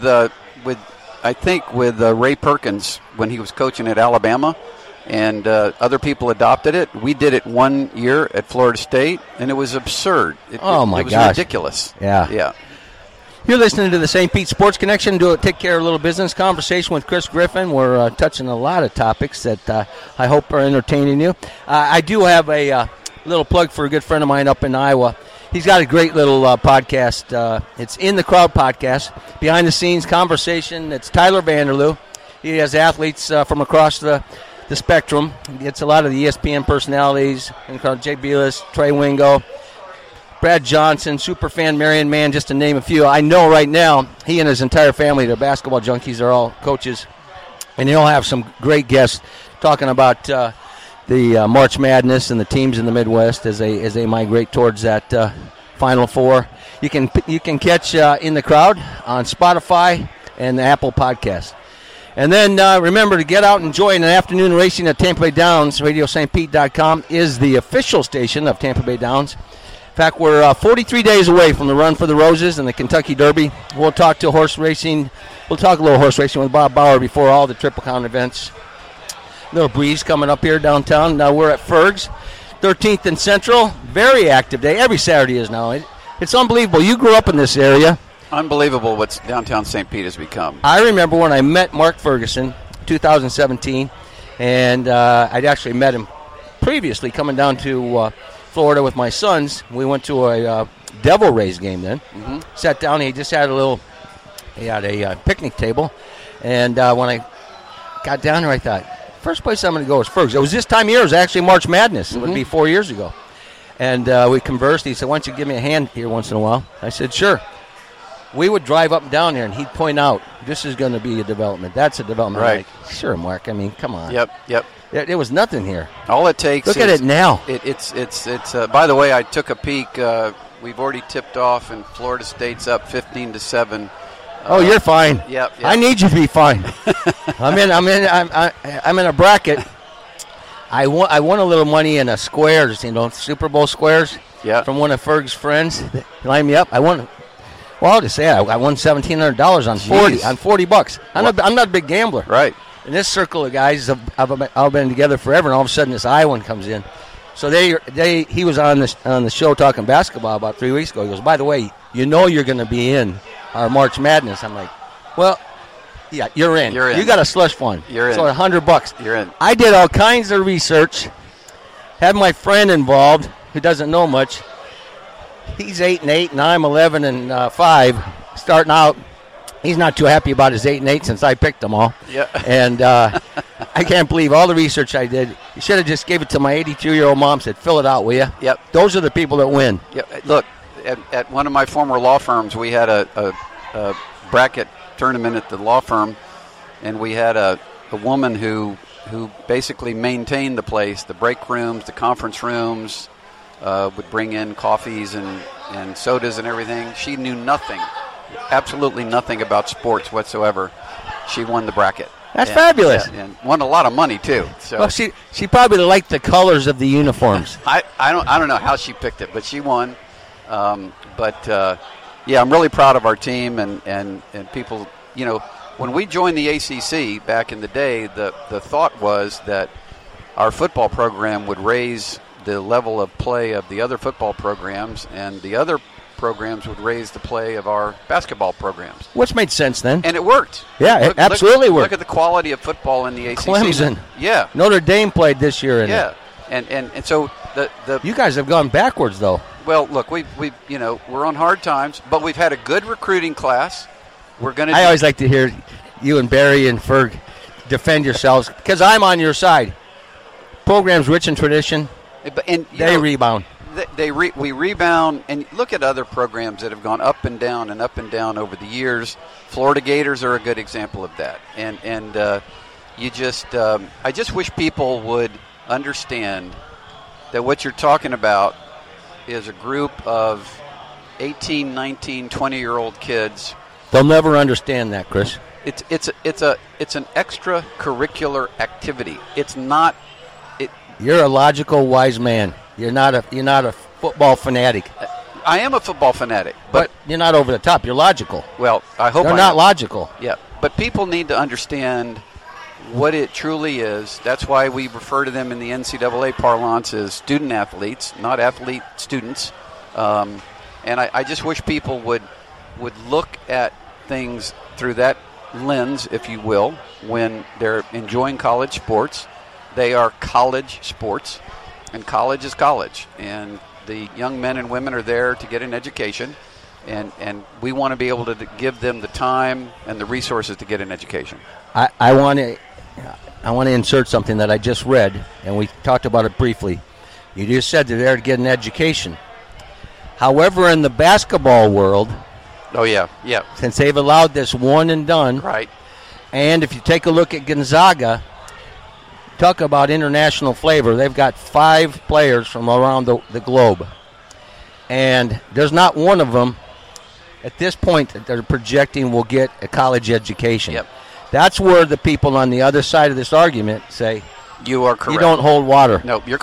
Ray Perkins when he was coaching at Alabama, and other people adopted it. We did it 1 year at Florida State, and it was absurd. It was ridiculous. Yeah. You're listening to the St. Pete Sports Connection. Take care of a little business conversation with Chris Griffin. We're touching a lot of topics that I hope are entertaining you. I do have a little plug for a good friend of mine up in Iowa. He's got a great little podcast. It's In the Crowd podcast, behind-the-scenes conversation. It's Tyler Vanderloo. He has athletes from across the spectrum. He gets a lot of the ESPN personalities, Jay Belis, Trey Wingo, Brad Johnson, Superfan, Marion Mann, just to name a few. I know right now he and his entire family, they're basketball junkies, they're all coaches, and he'll have some great guests talking about the March Madness and the teams in the Midwest as they migrate towards that Final Four. You can catch In the Crowd on Spotify and the Apple Podcast. And then remember to get out and enjoy an afternoon racing at Tampa Bay Downs. RadioStPete.com is the official station of Tampa Bay Downs. fact, we're 43 days away from the Run for the Roses and the Kentucky Derby. We'll talk to horse racing. We'll talk a little horse racing with Bob Bauer before all the Triple Crown events. Little breeze coming up here downtown. Now we're at Ferg's, 13th and Central. Very active day. Every Saturday is now. It's unbelievable. You grew up in this area. Unbelievable what downtown St. Pete has become. I remember when I met Mark Ferguson, 2017, and I'd actually met him previously coming down to Florida with my sons. We went to a Devil Rays game then. Mm-hmm. Sat down. He had a picnic table. And when I got down there, I thought, first place I'm going to go is Ferg's. It was this time of year. It was actually March Madness. It would be 4 years ago. And we conversed. He said, why don't you give me a hand here once in a while? I said, sure. We would drive up and down there, and he'd point out, this is going to be a development. That's a development. Right. Like, sure, Mark. I mean, come on. Yep. There was nothing here. All it takes Look at it now. It's by the way, I took a peek. We've already tipped off, and Florida State's up 15-7. Oh, you're fine. Yep. I need you to be fine. I'm in a bracket. I won a little money in a squares, Super Bowl squares. Yeah. From one of Ferg's friends. They lined me up. I won. Well, I'll just say I won $1,700 on $40. I'm not a big gambler. Right. And this circle of guys have all been together forever, and all of a sudden this Iowan comes in. So he was on the show talking basketball about 3 weeks ago. He goes, by the way, you're going to be in our March Madness. I'm like, well, yeah, you're in. You're in. You got a slush fund. You're in. So $100. You're in. I did all kinds of research. Had my friend involved who doesn't know much. He's 8-8, and I'm 11-5. Starting out, he's not too happy about his 8-8 since I picked them all. Yeah. And I can't believe all the research I did. You should have just gave it to my 82-year-old mom. Said, fill it out, will you? Yep. Those are the people that win. Yep. Look, at one of my former law firms, we had a bracket tournament at the law firm, and we had a woman who basically maintained the place, the break rooms, the conference rooms. Would bring in coffees and sodas and everything. She knew nothing, absolutely nothing about sports whatsoever. She won the bracket. That's fabulous. And won a lot of money too. So well, she probably liked the colors of the uniforms. I don't know how she picked it, but she won. I'm really proud of our team and people. When we joined the ACC back in the day, the thought was that our football program would raise the level of play of the other football programs, and the other programs would raise the play of our basketball programs. Which made sense then. And it worked. Yeah, it absolutely worked. Look at the quality of football in the ACC. Clemson. Yeah. Notre Dame played this year. And so the you guys have gone backwards, though. Well, look, we're on hard times, but we've had a good recruiting class. I always like to hear you and Barry and Ferg defend yourselves, because I'm on your side. Program's rich in tradition. And they rebound. We rebound, and look at other programs that have gone up and down over the years. Florida Gators are a good example of that. I just wish people would understand that what you're talking about is a group of 18, 19, 20-year-old kids. They'll never understand that, Chris. It's an extracurricular activity. It's not. You're a logical, wise man. You're not a football fanatic. I am a football fanatic, but you're not over the top. You're logical. Well, I hope they're not logical. Yeah, but people need to understand what it truly is. That's why we refer to them in the NCAA parlance as student athletes, not athlete students. And I just wish people would look at things through that lens, if you will, when they're enjoying college sports. They are college sports, and college is college. And the young men and women are there to get an education, and we want to be able to give them the time and the resources to get an education. I want to insert something that I just read, and we talked about it briefly. You just said they're there to get an education. However, in the basketball world, since they've allowed this one and done, right? And if you take a look at Gonzaga, talk about international flavor. They've got 5 players from around the globe. And there's not one of them at this point that they're projecting will get a college education. Yep. That's where the people on the other side of this argument say, you are correct. You don't hold water. No, you're correct.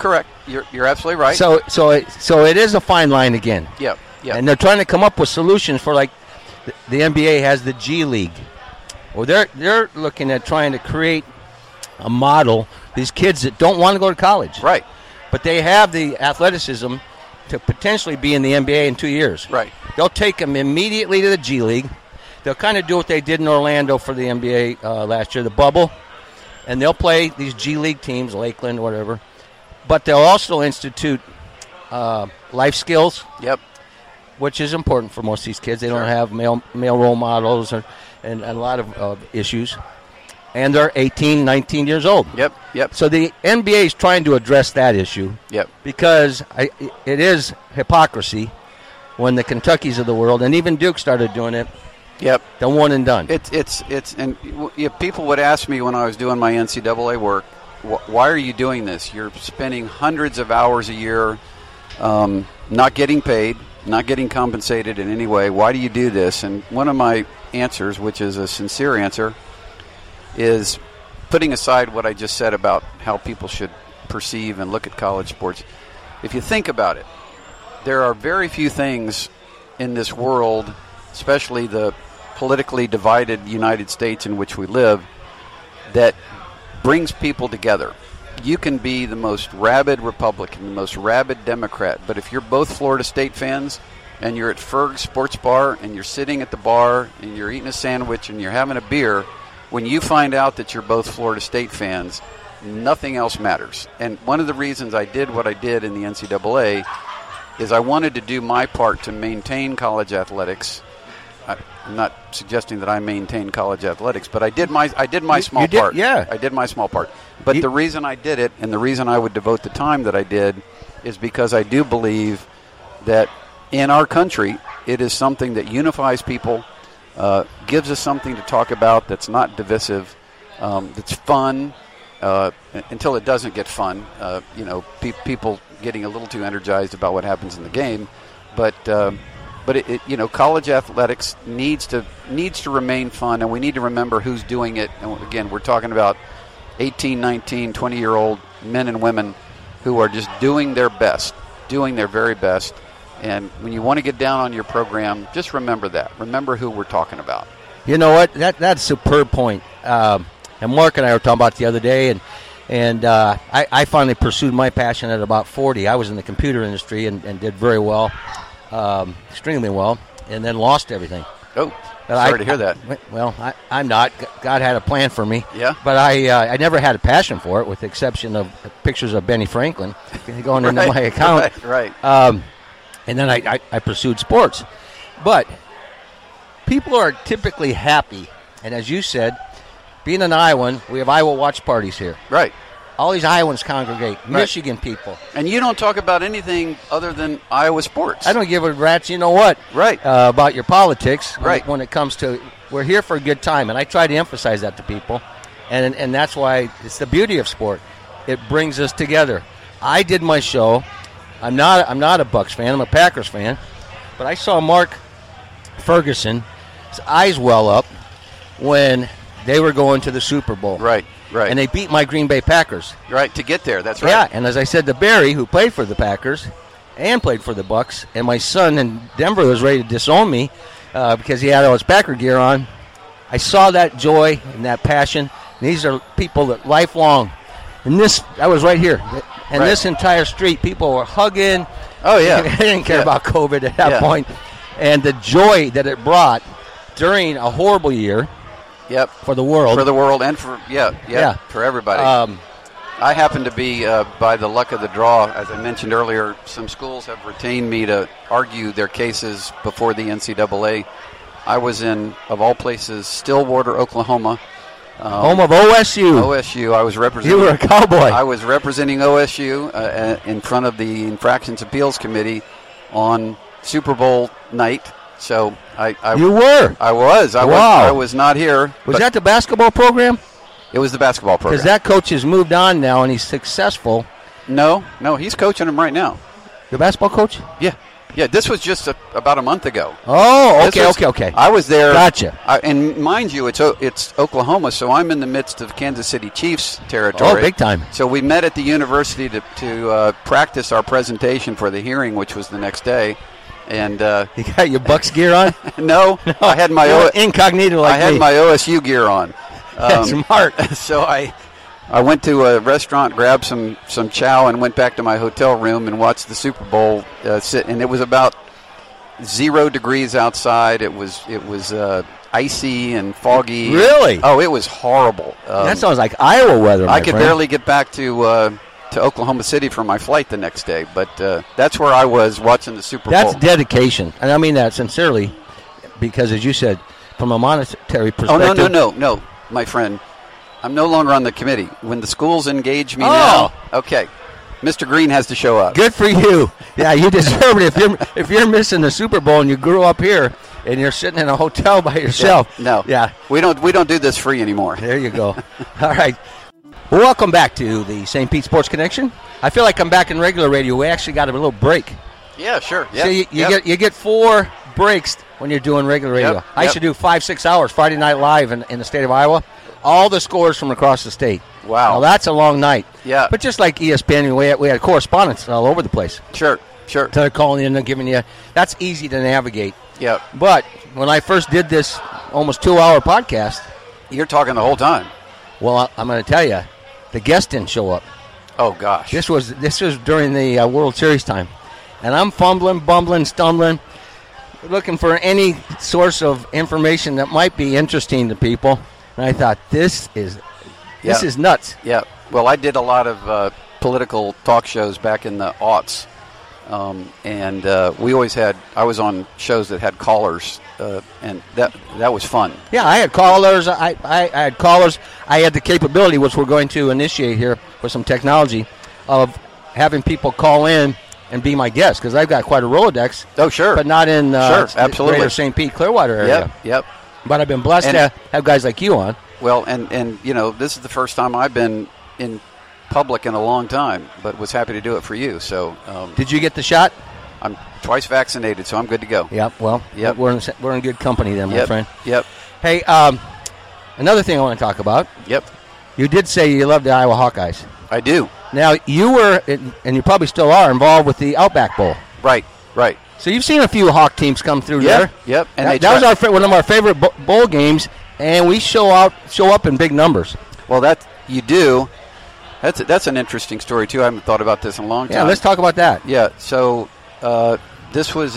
You're absolutely right. So it is a fine line again. Yep. And they're trying to come up with solutions for, like, the NBA has the G League. Well, they're looking at trying to create a model. These kids that don't want to go to college, right? But they have the athleticism to potentially be in the NBA in 2 years. Right. They'll take them immediately to the G League. They'll kind of do what they did in Orlando for the NBA last year, the bubble, and they'll play these G League teams, Lakeland, whatever. But they'll also institute life skills. Yep. Which is important for most of these kids. They don't have male role models and a lot of issues. And they're 18, 19 years old. Yep. So the NBA is trying to address that issue. Yep. Because it is hypocrisy when the Kentuckys of the world, and even Duke started doing it. Yep. The one and done. And people would ask me when I was doing my NCAA work, why are you doing this? You're spending hundreds of hours a year not getting paid, not getting compensated in any way. Why do you do this? And one of my answers, which is a sincere answer, is putting aside what I just said about how people should perceive and look at college sports. If you think about it, there are very few things in this world, especially the politically divided United States in which we live, that brings people together. You can be the most rabid Republican, the most rabid Democrat, but if you're both Florida State fans and you're at Ferg's Sports Bar and you're sitting at the bar and you're eating a sandwich and you're having a beer, when you find out that you're both Florida State fans, nothing else matters. And one of the reasons I did what I did in the NCAA is I wanted to do my part to maintain college athletics. I'm not suggesting that I maintain college athletics, but I did my small part. Yeah. I did my small part. But the reason I did it, and the reason I would devote the time that I did, is because I do believe that in our country, it is something that unifies people, gives us something to talk about that's not divisive, that's fun, until it doesn't get fun. People getting a little too energized about what happens in the game, but college athletics needs to remain fun, and we need to remember who's doing it. And again, we're talking about 18, 19, 20-year-old men and women who are just doing their best, doing their very best. And when you want to get down on your program, just remember that. Remember who we're talking about. You know what? That's a superb point. And Mark and I were talking about it the other day, and I finally pursued my passion at about 40. I was in the computer industry and did very well. Extremely well, and then lost everything. Oh, sorry to hear that. Well, I'm not. God had a plan for me. Yeah. But I never had a passion for it, with the exception of pictures of Benny Franklin going into my account. Right. And then I pursued sports. But people are typically happy, and as you said, being an Iowan, we have Iowa watch parties here. Right. All these Iowans congregate, right. Michigan people. And you don't talk about anything other than Iowa sports. I don't give a rat's, you know what, right? About your politics, right? When it comes to, we're here for a good time, and I try to emphasize that to people, and that's why it's the beauty of sport. It brings us together. I did my show. I'm not a Bucks fan. I'm a Packers fan, but I saw Mark Ferguson's eyes well up when they were going to the Super Bowl. Right. Right. And they beat my Green Bay Packers. Right, to get there. That's right. Yeah, and as I said to Barry, who played for the Packers and played for the Bucks, and my son in Denver was ready to disown me because he had all his Packer gear on, I saw that joy and that passion. And these are people that lifelong. And I was right here. And right. This entire street, people were hugging. Oh, yeah. They didn't care about COVID at that point. And the joy that it brought during a horrible year. Yep. For the world. For the world and for for everybody. I happen to be, by the luck of the draw, as I mentioned earlier, some schools have retained me to argue their cases before the NCAA. I was in, of all places, Stillwater, Oklahoma. Home of OSU. OSU. I was representing. You were a cowboy. I was representing OSU in front of the Infractions Appeals Committee on Super Bowl night. So you were. I was. I was not here. Was that the basketball program? It was the basketball program. Because that coach has moved on now and he's successful. No, he's coaching them right now. The basketball coach? Yeah. Yeah, this was just about a month ago. Oh, okay. I was there. Gotcha. And mind you, it's Oklahoma, so I'm in the midst of Kansas City Chiefs territory. Oh, big time. So we met at the university to practice our presentation for the hearing, which was the next day. And you got your Bucks gear on? No, I had my incognito like I had me. my OSU gear on. Smart. So I went to a restaurant, grabbed some chow, and went back to my hotel room and watched the Super Bowl sit. And it was about 0 degrees outside. It was icy and foggy. Really? Oh, it was horrible. That sounds like Iowa weather. I could barely get back to Oklahoma City for my flight the next day. But that's where I was watching the Super Bowl. That's dedication, and I mean that sincerely, because as you said, from a monetary perspective. Oh no, my friend. I'm no longer on the committee. When the schools engage me now, okay, Mr. Green has to show up. Good for you. Yeah, you deserve it. If you're missing the Super Bowl and you grew up here and you're sitting in a hotel by yourself. Yeah, no. Yeah. We don't do this free anymore. There you go. All right. Well, welcome back to the St. Pete Sports Connection. I feel like I'm back in regular radio. We actually got a little break. Yeah, sure. Yep. So you get 4 breaks when you're doing regular radio. Yep. I used to do 5-6 hours Friday Night Live in the state of Iowa. All the scores from across the state. Wow. Now, that's a long night. Yeah. But just like ESPN, we had correspondents all over the place. Sure. So they're calling in and giving you. That's easy to navigate. Yeah. But when I first did this almost 2-hour podcast. You're talking the whole time. Well, I'm going to tell you, the guest didn't show up. Oh, gosh. This was during the World Series time. And I'm fumbling, bumbling, stumbling, looking for any source of information that might be interesting to people. And I thought, this is nuts. Yeah. Well, I did a lot of political talk shows back in the aughts. And we always I was on shows that had callers, and that was fun. Yeah, I had callers. I had callers. I had the capability, which we're going to initiate here with some technology, of having people call in and be my guest, because I've got quite a Rolodex. Oh, sure. But not in absolutely. Greater St. Pete, Clearwater area. Yep. But I've been blessed to have guys like you on. Well, and this is the first time I've been in public in a long time, but was happy to do it for you. So, did you get the shot? I'm twice vaccinated, so I'm good to go. Yep. Well, we're in good company then, my friend. Yep. Hey, another thing I want to talk about. Yep. You did say you love the Iowa Hawkeyes. I do. Now, you were, and you probably still are, involved with the Outback Bowl. Right. So you've seen a few Hawk teams come through there. Yep. And that was one of our favorite bowl games, and we show up in big numbers. Well, that you do. That's an interesting story too. I haven't thought about this in a long time. Yeah, let's talk about that. Yeah. So this was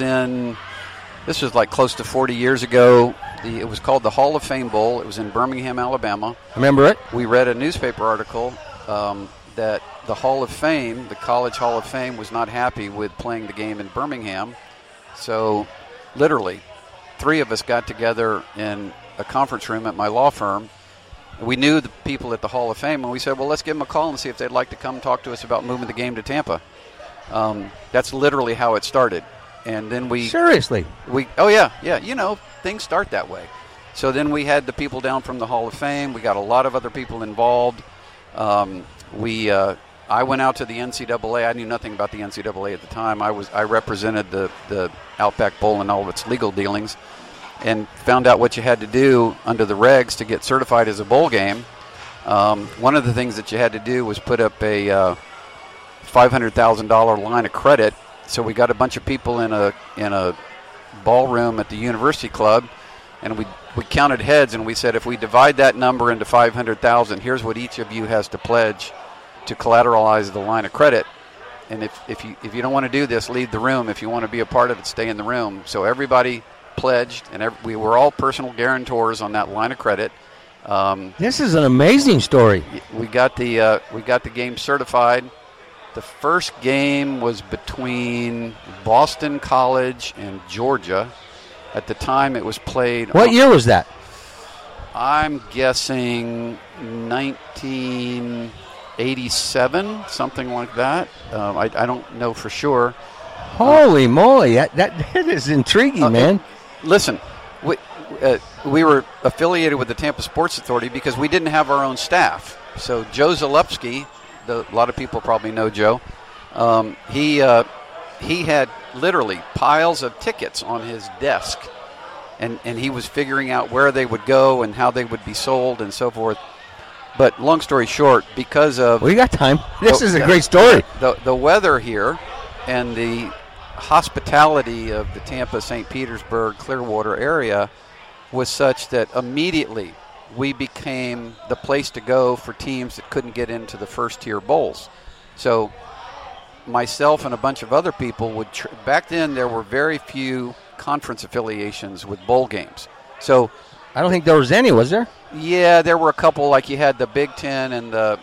like close to 40 years ago. It was called the Hall of Fame Bowl. It was in Birmingham, Alabama. Remember it? We read a newspaper article that the Hall of Fame, the College Hall of Fame, was not happy with playing the game in Birmingham. So literally 3 of us got together in a conference room at my law firm. We knew the people at the Hall of Fame, and we said, well, let's give them a call and see if they'd like to come talk to us about moving the game to Tampa. That's literally how it started. And then Seriously? Things start that way. So then we had the people down from the Hall of Fame. We got a lot of other people involved. I went out to the NCAA. I knew nothing about the NCAA at the time. I represented the Outback Bowl and all of its legal dealings, and found out what you had to do under the regs to get certified as a bowl game. One of the things that you had to do was put up a $500,000 line of credit. So we got a bunch of people in a ballroom at the University Club, and we counted heads, and we said, if we divide that number into 500,000, here's what each of you has to pledge to collateralize the line of credit. And if you don't want to do this, leave the room. If you want to be a part of it, stay in the room. So everybody pledged, and we were all personal guarantors on that line of credit. This is an amazing story. We got the game certified. The first game was between Boston College and Georgia. At the time, it was played. What year was that? I'm guessing 1987, something like that. I don't know for sure. Holy moly, that is intriguing, man. Listen, we were affiliated with the Tampa Sports Authority because we didn't have our own staff. So Joe Zalewski, a lot of people probably know Joe, he had literally piles of tickets on his desk, and he was figuring out where they would go and how they would be sold and so forth. But long story short, because of we got time. This is a great story. The weather here and the hospitality of the Tampa, St. Petersburg, Clearwater area was such that immediately we became the place to go for teams that couldn't get into the first-tier bowls. So myself and a bunch of other people would back then there were very few conference affiliations with bowl games. So I don't think there was any, was there? Yeah, there were a couple. Like you had the Big Ten and the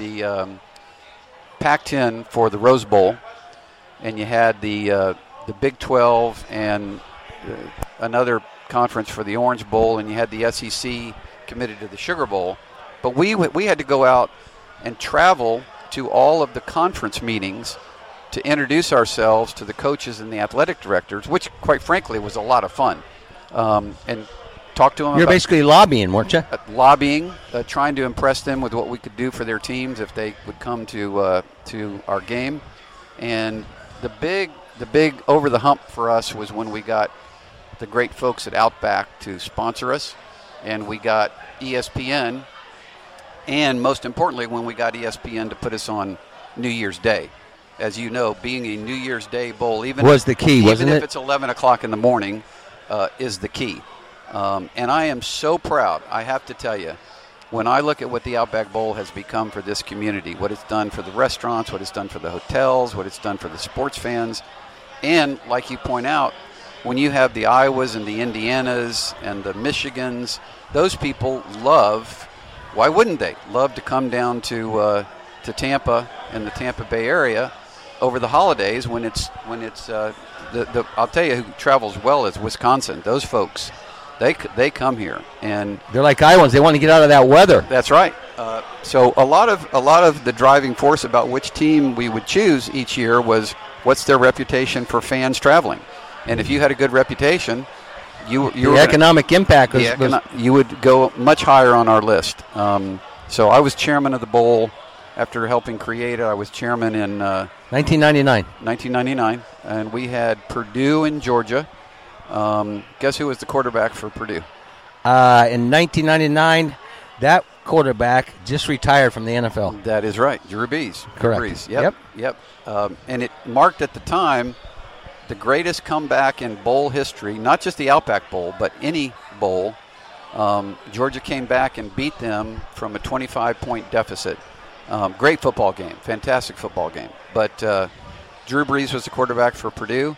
Pac-10 for the Rose Bowl, and you had the Big 12 and another conference for the Orange Bowl, and you had the SEC committed to the Sugar Bowl. But we had to go out and travel to all of the conference meetings to introduce ourselves to the coaches and the athletic directors, which, quite frankly, was a lot of fun. And talk to them. You're basically lobbying, weren't you? Lobbying, trying to impress them with what we could do for their teams if they would come to our game. And the big over the hump for us was when we got the great folks at Outback to sponsor us, and we got ESPN, and most importantly, when we got ESPN to put us on New Year's Day. As you know, being a New Year's Day bowl, was the key, wasn't it? Even if it's 11 o'clock in the morning, is the key. And I am so proud, I have to tell you, when I look at what the Outback Bowl has become for this community, what it's done for the restaurants, what it's done for the hotels, what it's done for the sports fans, and like you point out, when you have the Iowas and the Indianas and the Michigans, those people love, why wouldn't they, love to come down to Tampa and the Tampa Bay area over the holidays when it's I'll tell you who travels well is Wisconsin. Those folks, they come here and they're like Iowans. They want to get out of that weather. That's right. So a lot of the driving force about which team we would choose each year was what's their reputation for fans traveling, and if you had a good reputation, the economic impact you would go much higher on our list. So I was chairman of the bowl after helping create it. I was chairman in 1999, and we had Purdue in Georgia. Guess who was the quarterback for Purdue? In 1999, that quarterback just retired from the NFL. That is right, Drew Brees. Correct. Drew Brees. Yep. And it marked at the time the greatest comeback in bowl history, not just the Outback Bowl, but any bowl. Georgia came back and beat them from a 25-point deficit. Great football game, fantastic football game. But Drew Brees was the quarterback for Purdue.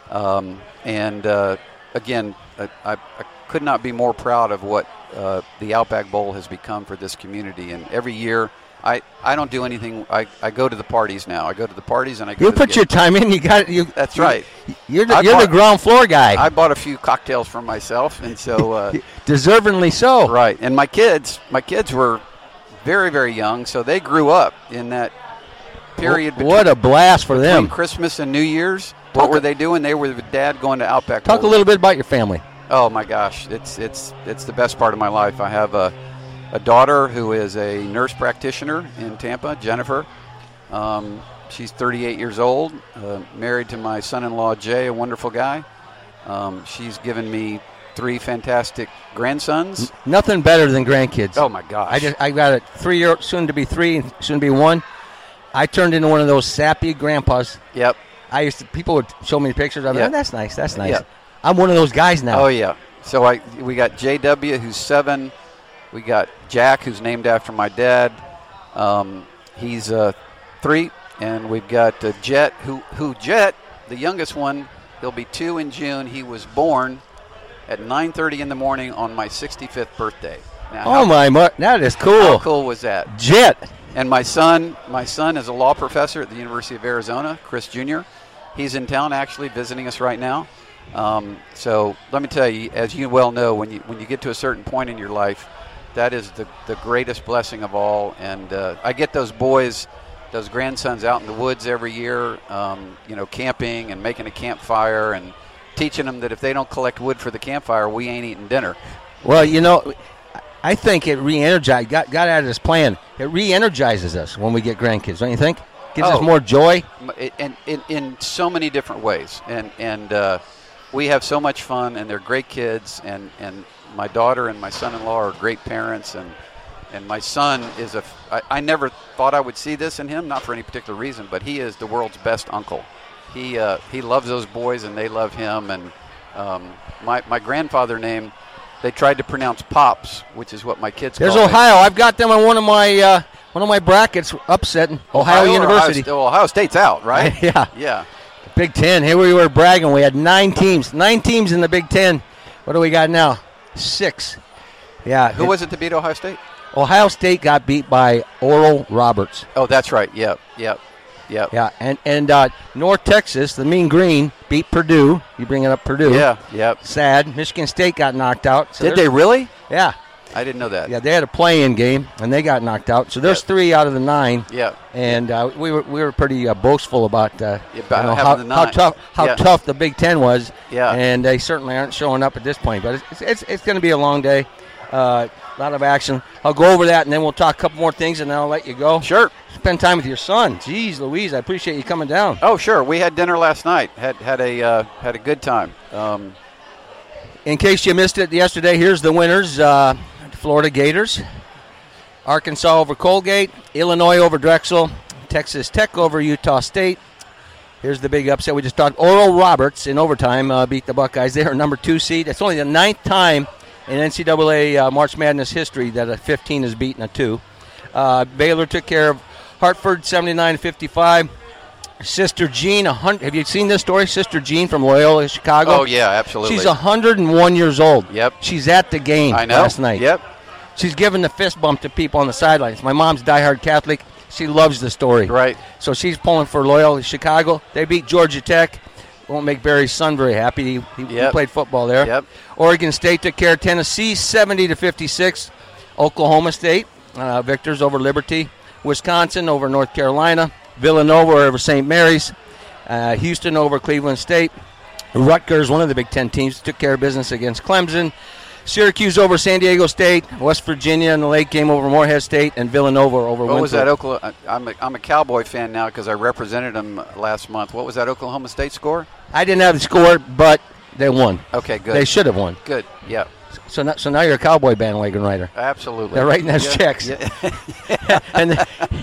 Again, I could not be more proud of what the Outback Bowl has become for this community. And every year, I don't do anything. I go to the parties now. I go to the parties and I go. You put your time in. That's right. You're the ground floor guy. I bought a few cocktails for myself, and so deservingly so. Right. And my kids were very, very young, so they grew up in that period. What a blast for them! Christmas and New Year's. What were they doing? They were with Dad going to Outback. Talk a little bit about your family. Oh my gosh, it's the best part of my life. I have a daughter who is a nurse practitioner in Tampa, Jennifer. She's 38 years old, married to my son-in-law Jay, a wonderful guy. She's given me 3 fantastic grandsons. Nothing better than grandkids. Oh my gosh! I got a 3-year, soon to be 3, soon to be 1. I turned into one of those sappy grandpas. Yep. People would show me pictures of it. Yep. Oh, that's nice. That's nice. Yep. I'm one of those guys now. Oh yeah. So we got JW who's 7. We got Jack who's named after my dad. He's 3, and we've got Jet who Jet, the youngest one. He'll be 2 in June. He was born at 9:30 in the morning on my 65th birthday. Now, that is cool. How cool was that? Jet. And my son is a law professor at the University of Arizona, Chris Jr. He's in town actually visiting us right now. So let me tell you, as you well know, when you get to a certain point in your life, that is the greatest blessing of all. And I get those grandsons out in the woods every year, camping and making a campfire and teaching them that if they don't collect wood for the campfire, we ain't eating dinner. Well, I think it re-energized. God had his plan. It re-energizes us when we get grandkids, don't you think? gives us more joy. And in so many different ways. And we have so much fun, and they're great kids. And my daughter and my son-in-law are great parents. And my son is I never thought I would see this in him, not for any particular reason, but he is the world's best uncle. He loves those boys, and they love him. And my grandfather name, they tried to pronounce Pops, which is what my kids call There's Ohio. I've got them on one of my brackets upsetting Ohio University. Ohio State's out, right? Yeah. Big Ten. Here we were bragging. We had 9 teams in the Big Ten. What do we got now? 6. Yeah. Who was it to beat Ohio State? Ohio State got beat by Oral Roberts. Oh, that's right. Yep. Yeah, and North Texas, the Mean Green, beat Purdue. You bringing up Purdue? Yeah. Yep. Sad. Michigan State got knocked out. So did they really? Yeah. I didn't know that. Yeah, they had a play-in game, and they got knocked out. So there's 3 out of the 9. Yeah. And we were pretty boastful about how tough the Big Ten was. Yeah. And they certainly aren't showing up at this point. But it's going to be a long day. A lot of action. I'll go over that, and then we'll talk a couple more things, and then I'll let you go. Sure. Spend time with your son. Jeez Louise, I appreciate you coming down. Oh, sure. We had dinner last night. Had a good time. In case you missed it yesterday, here's the winners. Florida Gators, Arkansas over Colgate, Illinois over Drexel, Texas Tech over Utah State. Here's the big upset we just talked. Oral Roberts in overtime beat the Buckeyes. They are number 2 seed. It's only the 9th time in NCAA March Madness history that a 15 has beaten a 2. Baylor took care of Hartford 79-55. Sister Jean, have you seen this story? Sister Jean from Loyola, Chicago. Oh, yeah, absolutely. She's 101 years old. Yep. She's at the game last night. Yep. She's giving the fist bump to people on the sidelines. My mom's diehard Catholic. She loves the story. Right. So she's pulling for Loyola, Chicago. They beat Georgia Tech. Won't make Barry's son very happy. He played football there. Yep. Oregon State took care of Tennessee 70-56. Oklahoma State, victors over Liberty. Wisconsin over North Carolina. Villanova over St. Mary's. Houston over Cleveland State. Rutgers, one of the Big Ten teams, took care of business against Clemson. Syracuse over San Diego State. West Virginia in the late game over Morehead State. And Villanova over Winthrop. What was that Oklahoma? I'm a Cowboy fan now because I represented them last month. What was that Oklahoma State score? I didn't have the score, but they won. Okay, good. They should have won. Good, yeah. So now you're a Cowboy bandwagon writer. Absolutely. They're writing those checks. Yeah. and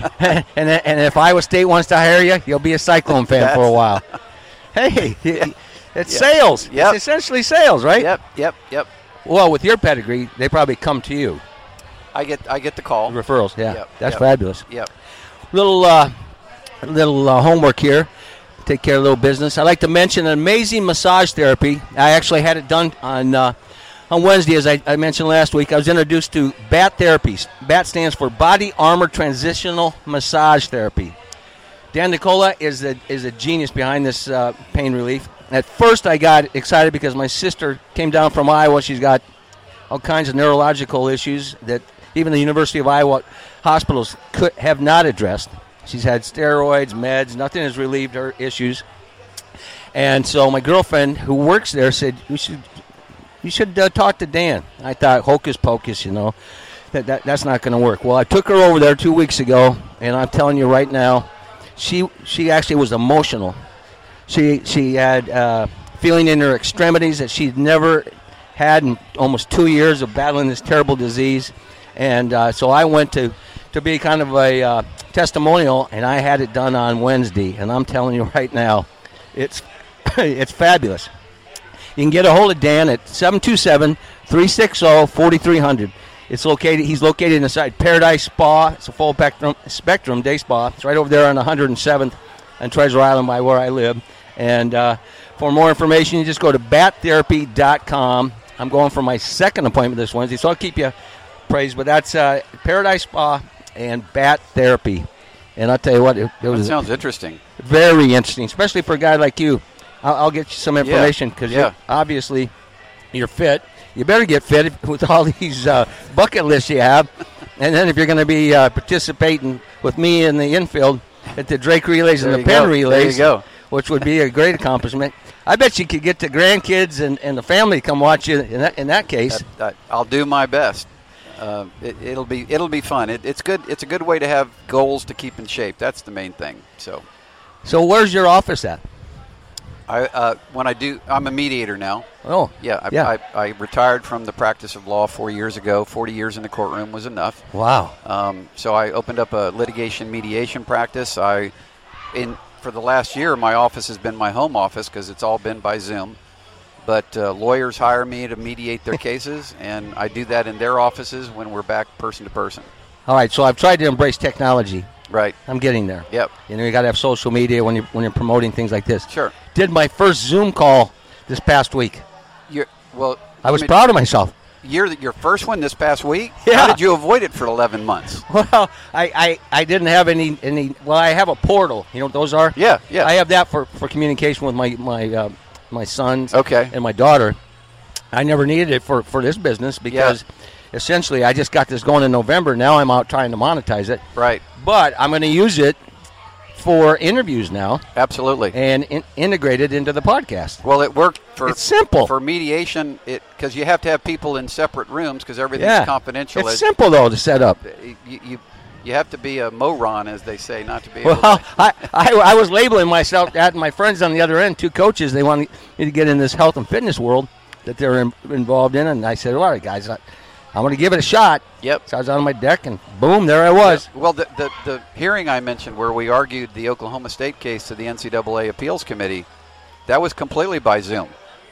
if Iowa State wants to hire you, you'll be a Cyclone fan for a while. Hey, it's sales. Yep. It's essentially sales, right? Yep. Well, with your pedigree, they probably come to you. I get the call. Referrals, yeah. Yep. That's fabulous. Yep. Little homework here. Take care of a little business. I'd like to mention an amazing massage therapy. I actually had it done on Wednesday, as I mentioned last week. I was introduced to BAT Therapies. BAT stands for Body Armor Transitional Massage Therapy. Dan Nicola is a genius behind this pain relief. At first, I got excited because my sister came down from Iowa. She's got all kinds of neurological issues that even the University of Iowa hospitals have not addressed. She's had steroids, meds. Nothing has relieved her issues. And so my girlfriend, who works there, said, you should talk to Dan. I thought, hocus pocus, that's not going to work. Well, I took her over there 2 weeks ago, and I'm telling you right now, she actually was emotional. She had feeling in her extremities that she'd never had in almost 2 years of battling this terrible disease. And so I went to be kind of a testimonial, and I had it done on Wednesday. And I'm telling you right now, it's fabulous. You can get a hold of Dan at 727-360-4300. He's located inside Paradise Spa. It's a full spectrum day spa. It's right over there on 107th and Treasure Island by where I live. And for more information, you just go to battherapy.com. I'm going for my second appointment this Wednesday, so I'll keep you praised. But that's Paradise Spa and Bat Therapy. And I'll tell you what, it was sounds interesting. Very interesting, especially for a guy like you. I'll get you some information because obviously you're fit. You better get fit with all these bucket lists you have. And then if you're going to be participating with me in the infield at the Drake Relays and the Penn Relays, which would be a great accomplishment. I bet you could get the grandkids and the family to come watch you in that case. I'll do my best. It'll be fun. It's good. It's a good way to have goals to keep in shape. That's the main thing. So where's your office at? I'm a mediator now. Oh, yeah. I retired from the practice of law 4 years ago. 40 years in the courtroom was enough. Wow. So I opened up a litigation mediation practice. For the last year, my office has been my home office because it's all been by Zoom. But lawyers hire me to mediate their cases, and I do that in their offices when we're back person to person. All right, so I've tried to embrace technology. Right. I'm getting there. Yep. You got to have social media when you're promoting things like this. Sure. Did my first Zoom call this past week. I was proud of myself. Your first one this past week? Yeah. How did you avoid it for 11 months? Well, I didn't have any. Well, I have a portal. You know what those are? Yeah. I have that for communication with my sons and my daughter. I never needed it for this business because essentially I just got this going in November. Now I'm out trying to monetize it. Right. But I'm going to use it for interviews now. Absolutely. And integrate it into the podcast. Well, it worked it's simple. For mediation, because you have to have people in separate rooms because everything's confidential. It's simple, though, to set up. You have to be a moron, as they say, not to be able to. I was labeling myself that, and my friends on the other end, 2 coaches, they wanted me to get in this health and fitness world that they're involved in, and I said, all right, guys, I'm going to give it a shot. Yep. So I was on my deck, and boom, there I was. Well, the hearing I mentioned where we argued the Oklahoma State case to the NCAA Appeals Committee, that was completely by Zoom.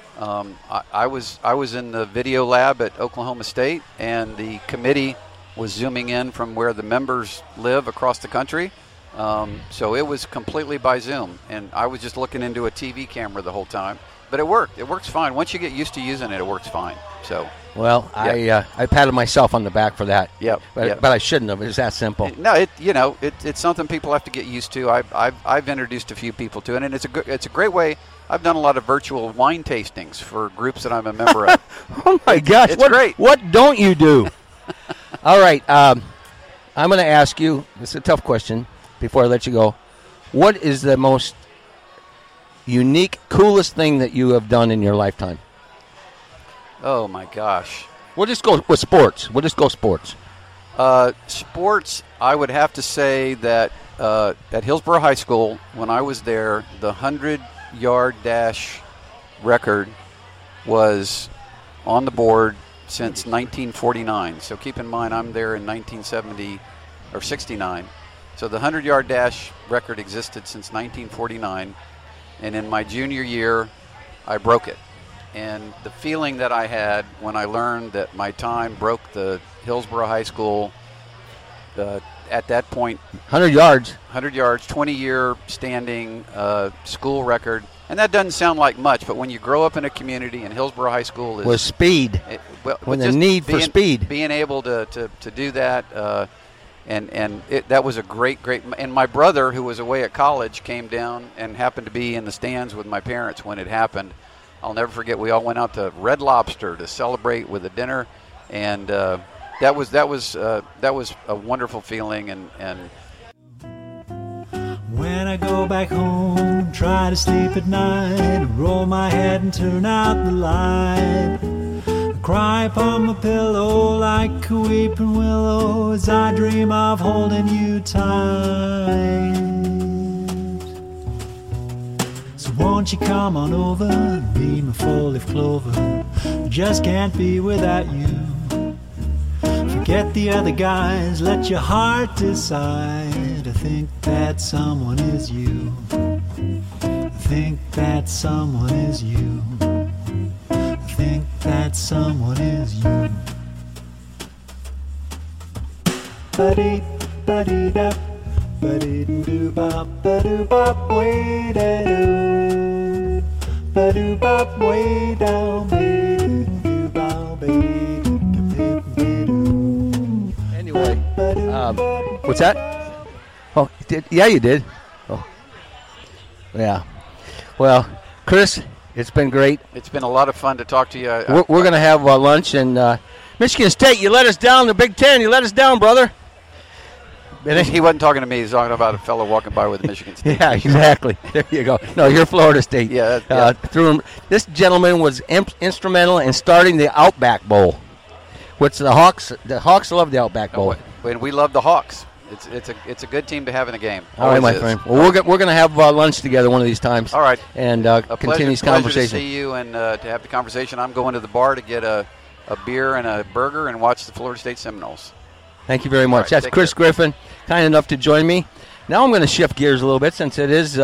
I was in the video lab at Oklahoma State, and the committee was Zooming in from where the members live across the country. So it was completely by Zoom, and I was just looking into a TV camera the whole time. But it worked. It works fine. Once you get used to using it, it works fine. So. Well, I patted myself on the back for that. Yep. But I shouldn't have. It's that simple. No, it's something people have to get used to. I've introduced a few people to it, and it's a great way. I've done a lot of virtual wine tastings for groups that I'm a member of. Oh my gosh! It's great. What don't you do? All right, I'm going to ask you. It's a tough question. Before I let you go, what is the most unique, coolest thing that you have done in your lifetime? Oh, my gosh. We'll just go with sports. Sports, I would have to say that at Hillsborough High School, when I was there, the 100-yard dash record was on the board since 1949. So keep in mind, I'm there in 1970 or 69. So the 100-yard dash record existed since 1949. And in my junior year, I broke it. And the feeling that I had when I learned that my time broke the Hillsborough High School, at that point, 100 yards, 20-year standing school record. And that doesn't sound like much, but when you grow up in a community, and Hillsborough High School is... with speed, when the need for speed. Being able to do that, that was a great, and my brother, who was away at college, came down and happened to be in the stands with my parents when it happened. I'll never forget, we all went out to Red Lobster to celebrate with a dinner, and that was a wonderful feeling. And when I go back home, try to sleep at night, roll my head and turn out the light. I cry upon my pillow like a weeping willow as I dream of holding you tight. So won't you come on over and be my four-leaf clover? I just can't be without you. Forget the other guys, let your heart decide. I think that someone is you. I think that someone is you. I think that someone is you. Ba-dee, ba-dee-da, ba-dee-doo-bop, ba-doo-bop, way-da-doo. Ba-doo-bop, way down, ba-doo-bop, ba-doo-bop. Anyway, what's that? Oh, you did? Yeah, you did. Oh, yeah. Well, Chris, it's been great. It's been a lot of fun to talk to you. We're going to have lunch, and Michigan State, you let us down. The Big Ten, you let us down, brother. He wasn't talking to me. He's talking about a fellow walking by with the Michigan State. Yeah, exactly. There you go. No, you're Florida State. Yeah. Through him. This gentleman was instrumental in starting the Outback Bowl, What's the Hawks? The Hawks love the Outback Bowl. And we love the Hawks. It's a good team to have in the game. All right, my friend. Well, we're going to have lunch together one of these times. All right. And continue this conversation. Pleasure to see you and to have the conversation. I'm going to the bar to get a beer and a burger and watch the Florida State Seminoles. Thank you very much. Right, that's Chris Griffin, kind enough to join me. Now I'm going to shift gears a little bit since it is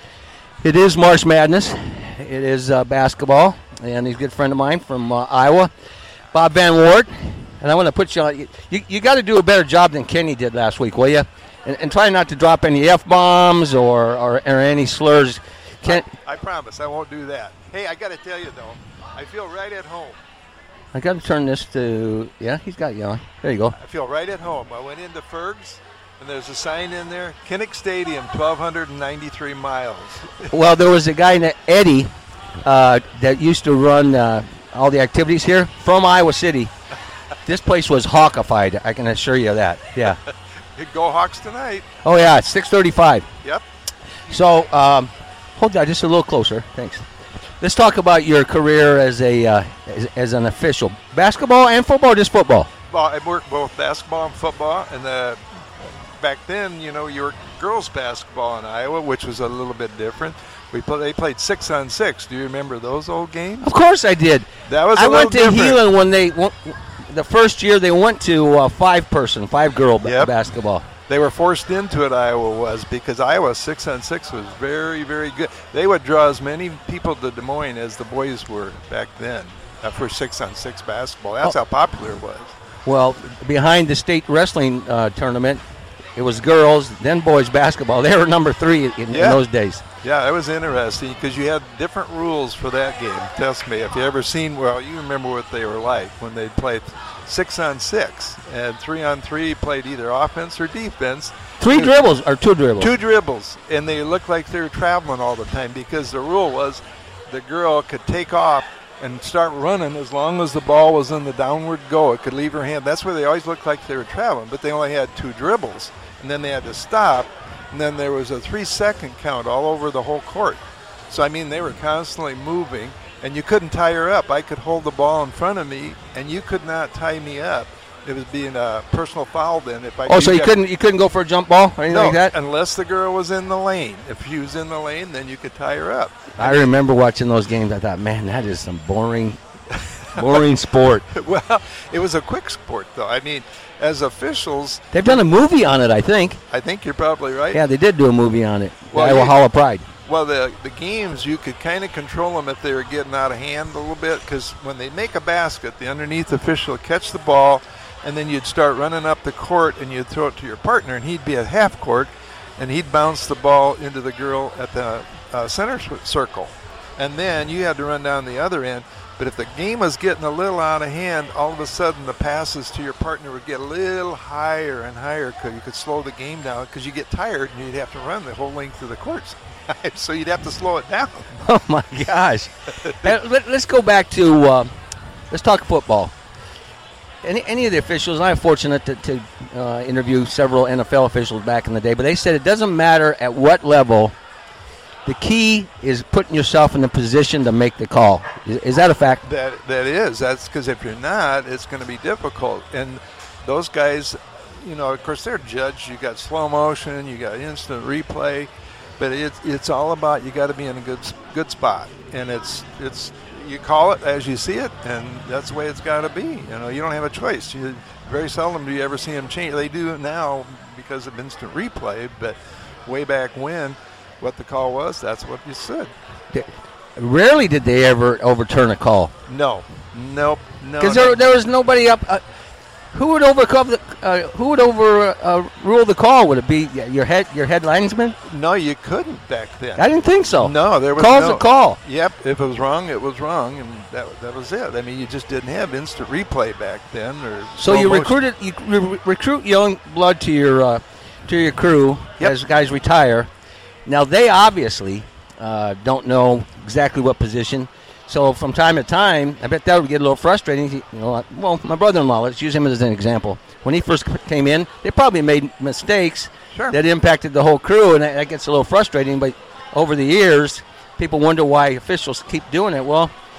March Madness. It is basketball, and he's a good friend of mine from Iowa, Bob Van Wart. And I want to put you on. You got to do a better job than Kenny did last week, will you? And try not to drop any F-bombs or any slurs. I promise I won't do that. Hey, I got to tell you, though, I feel right at home. I got to turn this to, he's got you on. There you go. I feel right at home. I went into Ferg's, and there's a sign in there, Kinnick Stadium, 1,293 miles. Well, there was a guy named Eddie that used to run all the activities here from Iowa City. This place was hawkified, I can assure you of that. Yeah. Go Hawks tonight. Oh, yeah, it's 6:35. Yep. So, hold that just a little closer. Thanks. Let's talk about your career as as an official. Basketball and football, or just football? Well, I worked both basketball and football. And back then, you were girls basketball in Iowa, which was a little bit different. They played 6-on-6. Do you remember those old games? Of course I did. That was I went to Heelan when the first year they went to five-girl basketball. They were forced into it, Iowa was, because Iowa 6-on-6 was very, very good. They would draw as many people to Des Moines as the boys were back then for 6-on-6 basketball. That's how popular it was. Well, behind the state wrestling tournament, it was girls, then boys basketball. They were number 3 in those days. Yeah, it was interesting because you had different rules for that game. Trust me, if you ever seen, you remember what they were like when they played 6-on-6 and 3-on-3 played either offense or defense. 3 dribbles or 2 dribbles? 2 dribbles, and they looked like they were traveling all the time because the rule was the girl could take off and start running as long as the ball was in the downward go. It could leave her hand. That's where they always looked like they were traveling, but they only had 2 dribbles, and then they had to stop. And then there was a 3-second count all over the whole court. So, they were constantly moving, and you couldn't tie her up. I could hold the ball in front of me, and you could not tie me up. It was being a personal foul then. So you couldn't go for a jump ball or anything like that? Unless the girl was in the lane. If she was in the lane, then you could tie her up. I remember watching those games. I thought, man, that is some boring sport. Well, it was a quick sport, though. As officials, they've done a movie on it, I think. I think you're probably right. Yeah, they did do a movie on it. Iowa Hall of Pride. Well, the games, you could kind of control them if they were getting out of hand a little bit, because when they make a basket, the underneath official would catch the ball, and then you'd start running up the court, and you'd throw it to your partner, and he'd be at half court, and he'd bounce the ball into the girl at the center circle. And then you had to run down the other end. But if the game was getting a little out of hand, all of a sudden the passes to your partner would get a little higher and higher because you could slow the game down because you get tired and you'd have to run the whole length of the court. So you'd have to slow it down. Oh, my gosh. Let's go back to let's talk football. Any of the officials, and I'm fortunate to interview several NFL officials back in the day, but they said it doesn't matter at what level. The key is putting yourself in the position to make the call. Is that a fact? That is. That's because if you're not, it's going to be difficult. And those guys, of course, they're judged. You got slow motion, you got instant replay, but it's all about you got to be in a good spot. And it's you call it as you see it, and that's the way it's got to be. You don't have a choice. Very seldom do you ever see them change. They do now because of instant replay, but way back when, what the call was, that's what you said. Rarely did they ever overturn a call. No. Because there was nobody up. Who would overrule the call? Would it be your head linesman? No, you couldn't back then. I didn't think so. No, there was Call's a call. Yep, if it was wrong, it was wrong, and that was it. You just didn't have instant replay back then. So you recruit young blood to your crew as guys retire. Now, they obviously don't know exactly what position. So from time to time, I bet that would get a little frustrating. My brother-in-law, let's use him as an example. When he first came in, they probably made mistakes that impacted the whole crew, and that gets a little frustrating. But over the years, people wonder why officials keep doing it. Well,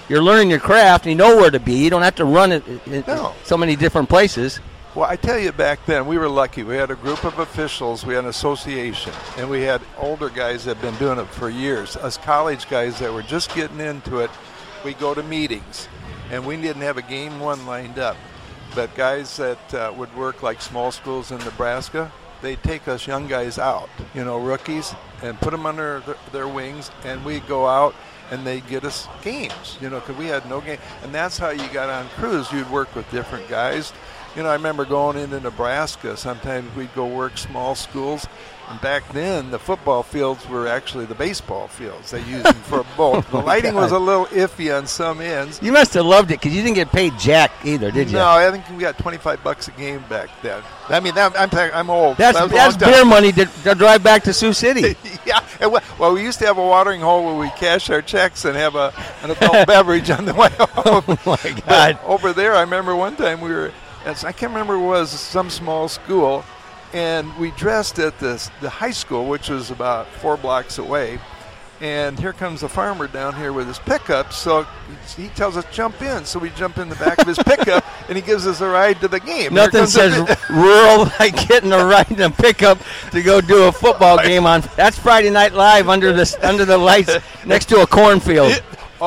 you're learning your craft, and you know where to be. You don't have to run it No. so many different places. Well, I tell you, back then, we were lucky. We had a group of officials, we had an association, and we had older guys that had been doing it for years. Us college guys that were just getting into it, we go to meetings, and we didn't have a game one lined up. But guys that would work like small schools in Nebraska, they'd take us young guys out, rookies, and put them under their wings, and we'd go out, and they'd get us games, because we had no game. And that's how you got on crews. You'd work with different guys. I remember going into Nebraska. Sometimes we'd go work small schools. And back then, the football fields were actually the baseball fields. They used them for both. The lighting was a little iffy on some ends. You must have loved it because you didn't get paid jack either, did you? No, I think we got $25 a game back then. I mean, I'm old. That's beer money to drive back to Sioux City. Yeah. Well, we used to have a watering hole where we cash our checks and have an adult beverage on the way home. Oh, my God. But over there, I remember one time we were, I can't remember what it was, some small school, and we dressed at the high school, which was about 4 blocks away. And here comes the farmer down here with his pickup. So he tells us, jump in. So we jump in the back of his pickup, and he gives us a ride to the game. Nothing says rural like getting a ride in a pickup to go do a football game on. That's Friday Night Live under the lights next to a cornfield.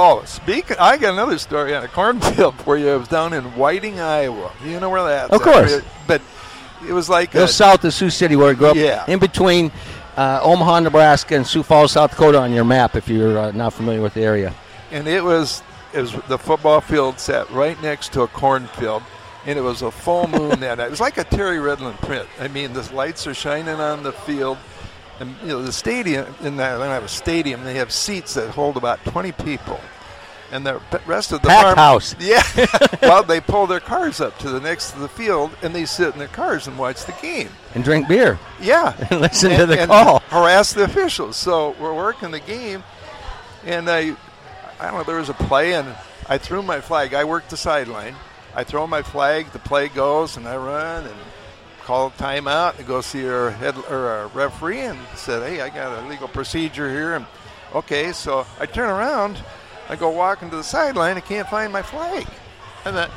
I got another story on a cornfield for you. It was down in Whiting, Iowa. You know where that's Of course. But it was like it was south of Sioux City where I grew up. Yeah. In between Omaha, Nebraska, and Sioux Falls, South Dakota on your map if you're not familiar with the area. And it was the football field sat right next to a cornfield, and it was a full moon that night. It was like a Terry Redlin print. I mean, the lights are shining on the field. And the stadium, they don't have a stadium, they have seats that hold about 20 people. And the rest of the packed house. Yeah. Well, they pull their cars up to the next to the field, and they sit in their cars and watch the game. And drink beer. Yeah. And listen to the call. Harass the officials. So we're working the game, and I don't know, there was a play, and I threw my flag. I worked the sideline. I throw my flag, the play goes, and I run and call a timeout and go see our referee and said, hey, I got a legal procedure here. And okay, so I turn around. I go walking to the sideline. I can't find my flag. And the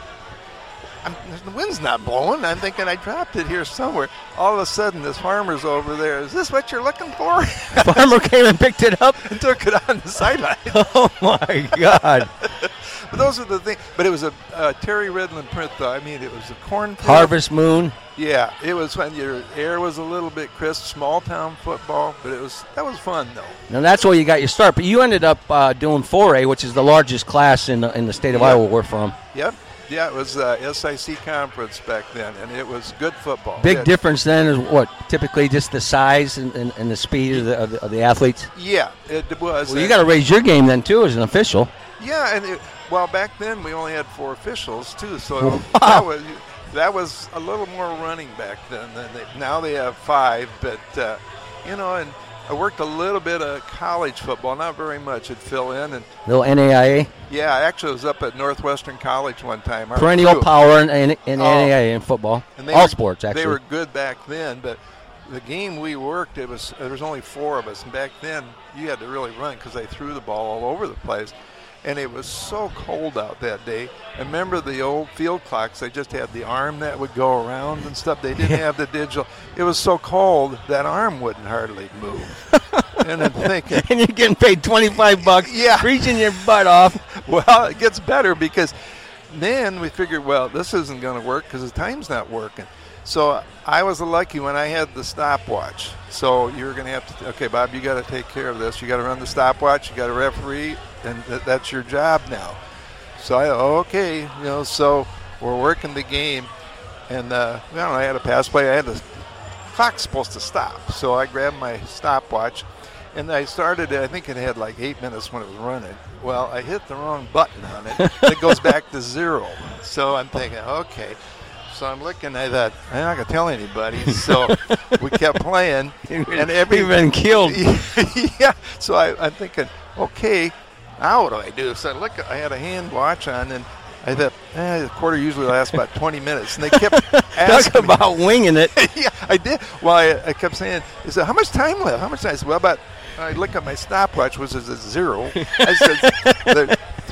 wind's not blowing. I'm thinking I dropped it here somewhere. All of a sudden, this farmer's over there. Is this what you're looking for? The farmer came and picked it up and took it on the sideline. Oh, my God. But those are the things. But it was a Terry Redlin print, though. I mean, it was a cornfield. Harvest Moon. Yeah, it was when your air was a little bit crisp, small town football, but that was fun though. And that's where you got your start. But you ended up doing 4A, which is the largest class in the state of Iowa we're from. Yep. Yeah, it was SIC conference back then, and it was good football. Big difference then is what? Typically just the size and the speed of the athletes? Yeah, it was. Well, you got to raise your game then, too, as an official. Yeah, and back then we only had 4 officials, too, so wow. That was a little more running back then. Now they have 5, but, and I worked a little bit of college football, not very much. I'd fill in. And little NAIA? Yeah, I actually was up at Northwestern College one time. Perennial power in NAIA in football. And all sports, actually. They were good back then, but the game we worked, there was only 4 of us. And back then, you had to really run because they threw the ball all over the place. And it was so cold out that day. I remember the old field clocks. They just had the arm that would go around and stuff. They didn't have the digital. It was so cold, that arm wouldn't hardly move. And I'm thinking. And you're getting paid $25, yeah, preaching your butt off. Well, it gets better because then we figured, well, this isn't going to work because the time's not working. So I was lucky when I had the stopwatch. So you were going to have to, okay, Bob, you got to take care of this. You got to run the stopwatch. You got a referee, and that's your job now. So okay, so we're working the game, and I had a pass play. The clock's supposed to stop. So I grabbed my stopwatch, and I started it. I think it had like 8 minutes when it was running. Well, I hit the wrong button on it. It goes back to 0. So I'm thinking, okay. So I'm looking, I thought, I'm not going to tell anybody. So we kept playing. And you've been killed. Yeah. So I'm thinking, okay, now what do I do? So I had a hand watch on, and I thought, the quarter usually lasts about 20 minutes. And they kept asking Talk about winging it. Yeah, I did. Well, I kept saying, he said, how much time left? I said, well, I look at my stopwatch, which is at 0. I said,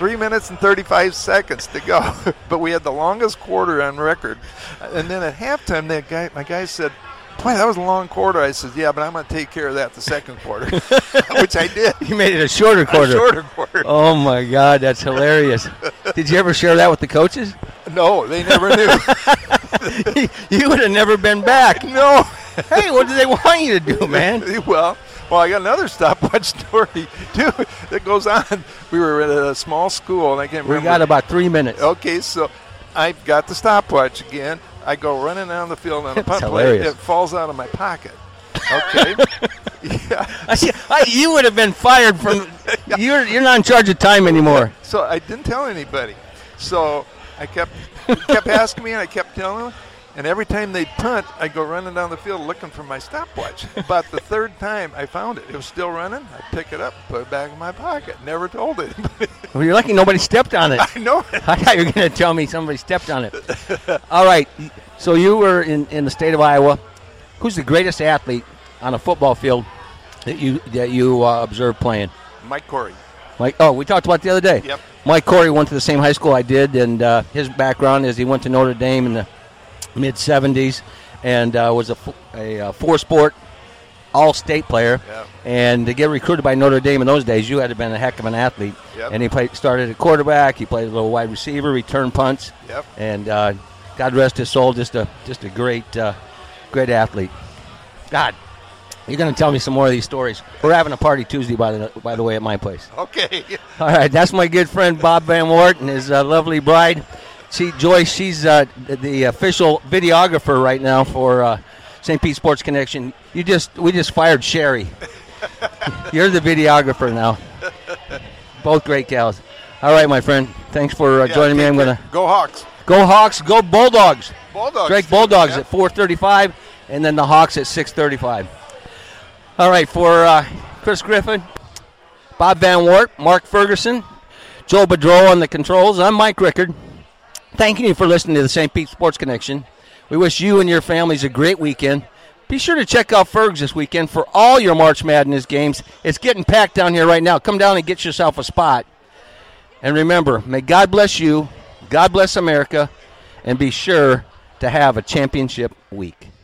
3 minutes and 35 seconds to go. But we had the longest quarter on record. And then at halftime, my guy said, "Boy, that was a long quarter." I said, "Yeah, but I'm going to take care of that the second quarter," which I did. You made it a shorter quarter. A shorter quarter. Oh, my God, that's hilarious. Did you ever share that with the coaches? No, they never knew. You would have never been back. No. Hey, what do they want you to do, man? Well, I got another stopwatch story, too, that goes on. We were at a small school, and I can't remember. We got about 3 minutes. Okay, so I've got the stopwatch again. I go running down the field on a punt play. It falls out of my pocket. Okay. Yeah. You would have been fired from. You're not in charge of time anymore. So I didn't tell anybody. So I kept asking me, and I kept telling them. And every time they'd punt, I'd go running down the field looking for my stopwatch. About the third time, I found it. It was still running. I'd pick it up, put it back in my pocket. Never told anybody. Well, you're lucky nobody stepped on it. I know it. I thought you were going to tell me somebody stepped on it. All right. So you were in the state of Iowa. Who's the greatest athlete on a football field that you observed playing? Mike Corey. We talked about it the other day. Yep. Mike Corey went to the same high school I did, and his background is he went to Notre Dame in the mid-'70s and was a four-sport all-state player. Yep. And to get recruited by Notre Dame in those days, you had to have been a heck of an athlete. Yep. And he started at quarterback. He played a little wide receiver, returned punts. Yep. And God rest his soul, just a great athlete. God, you're going to tell me some more of these stories. We're having a party Tuesday, by the way, at my place. Okay. All right, that's my good friend Bob Van Wart and his lovely bride. Joyce, she's the official videographer right now for St. Pete Sports Connection. We just fired Sherry. You're the videographer now. Both great gals. All right, my friend. Thanks for joining me. I'm gonna go Hawks. Go Hawks. Go Bulldogs. Bulldogs. Drake Bulldogs at 4:35, and then the Hawks at 6:35. All right, for Chris Griffin, Bob Van Wart, Mark Ferguson, Joe Bedreau on the controls. I'm Mike Rickard. Thanking you for listening to the St. Pete Sports Connection. We wish you and your families a great weekend. Be sure to check out Fergs this weekend for all your March Madness games. It's getting packed down here right now. Come down and get yourself a spot. And remember, may God bless you, God bless America, and be sure to have a championship week.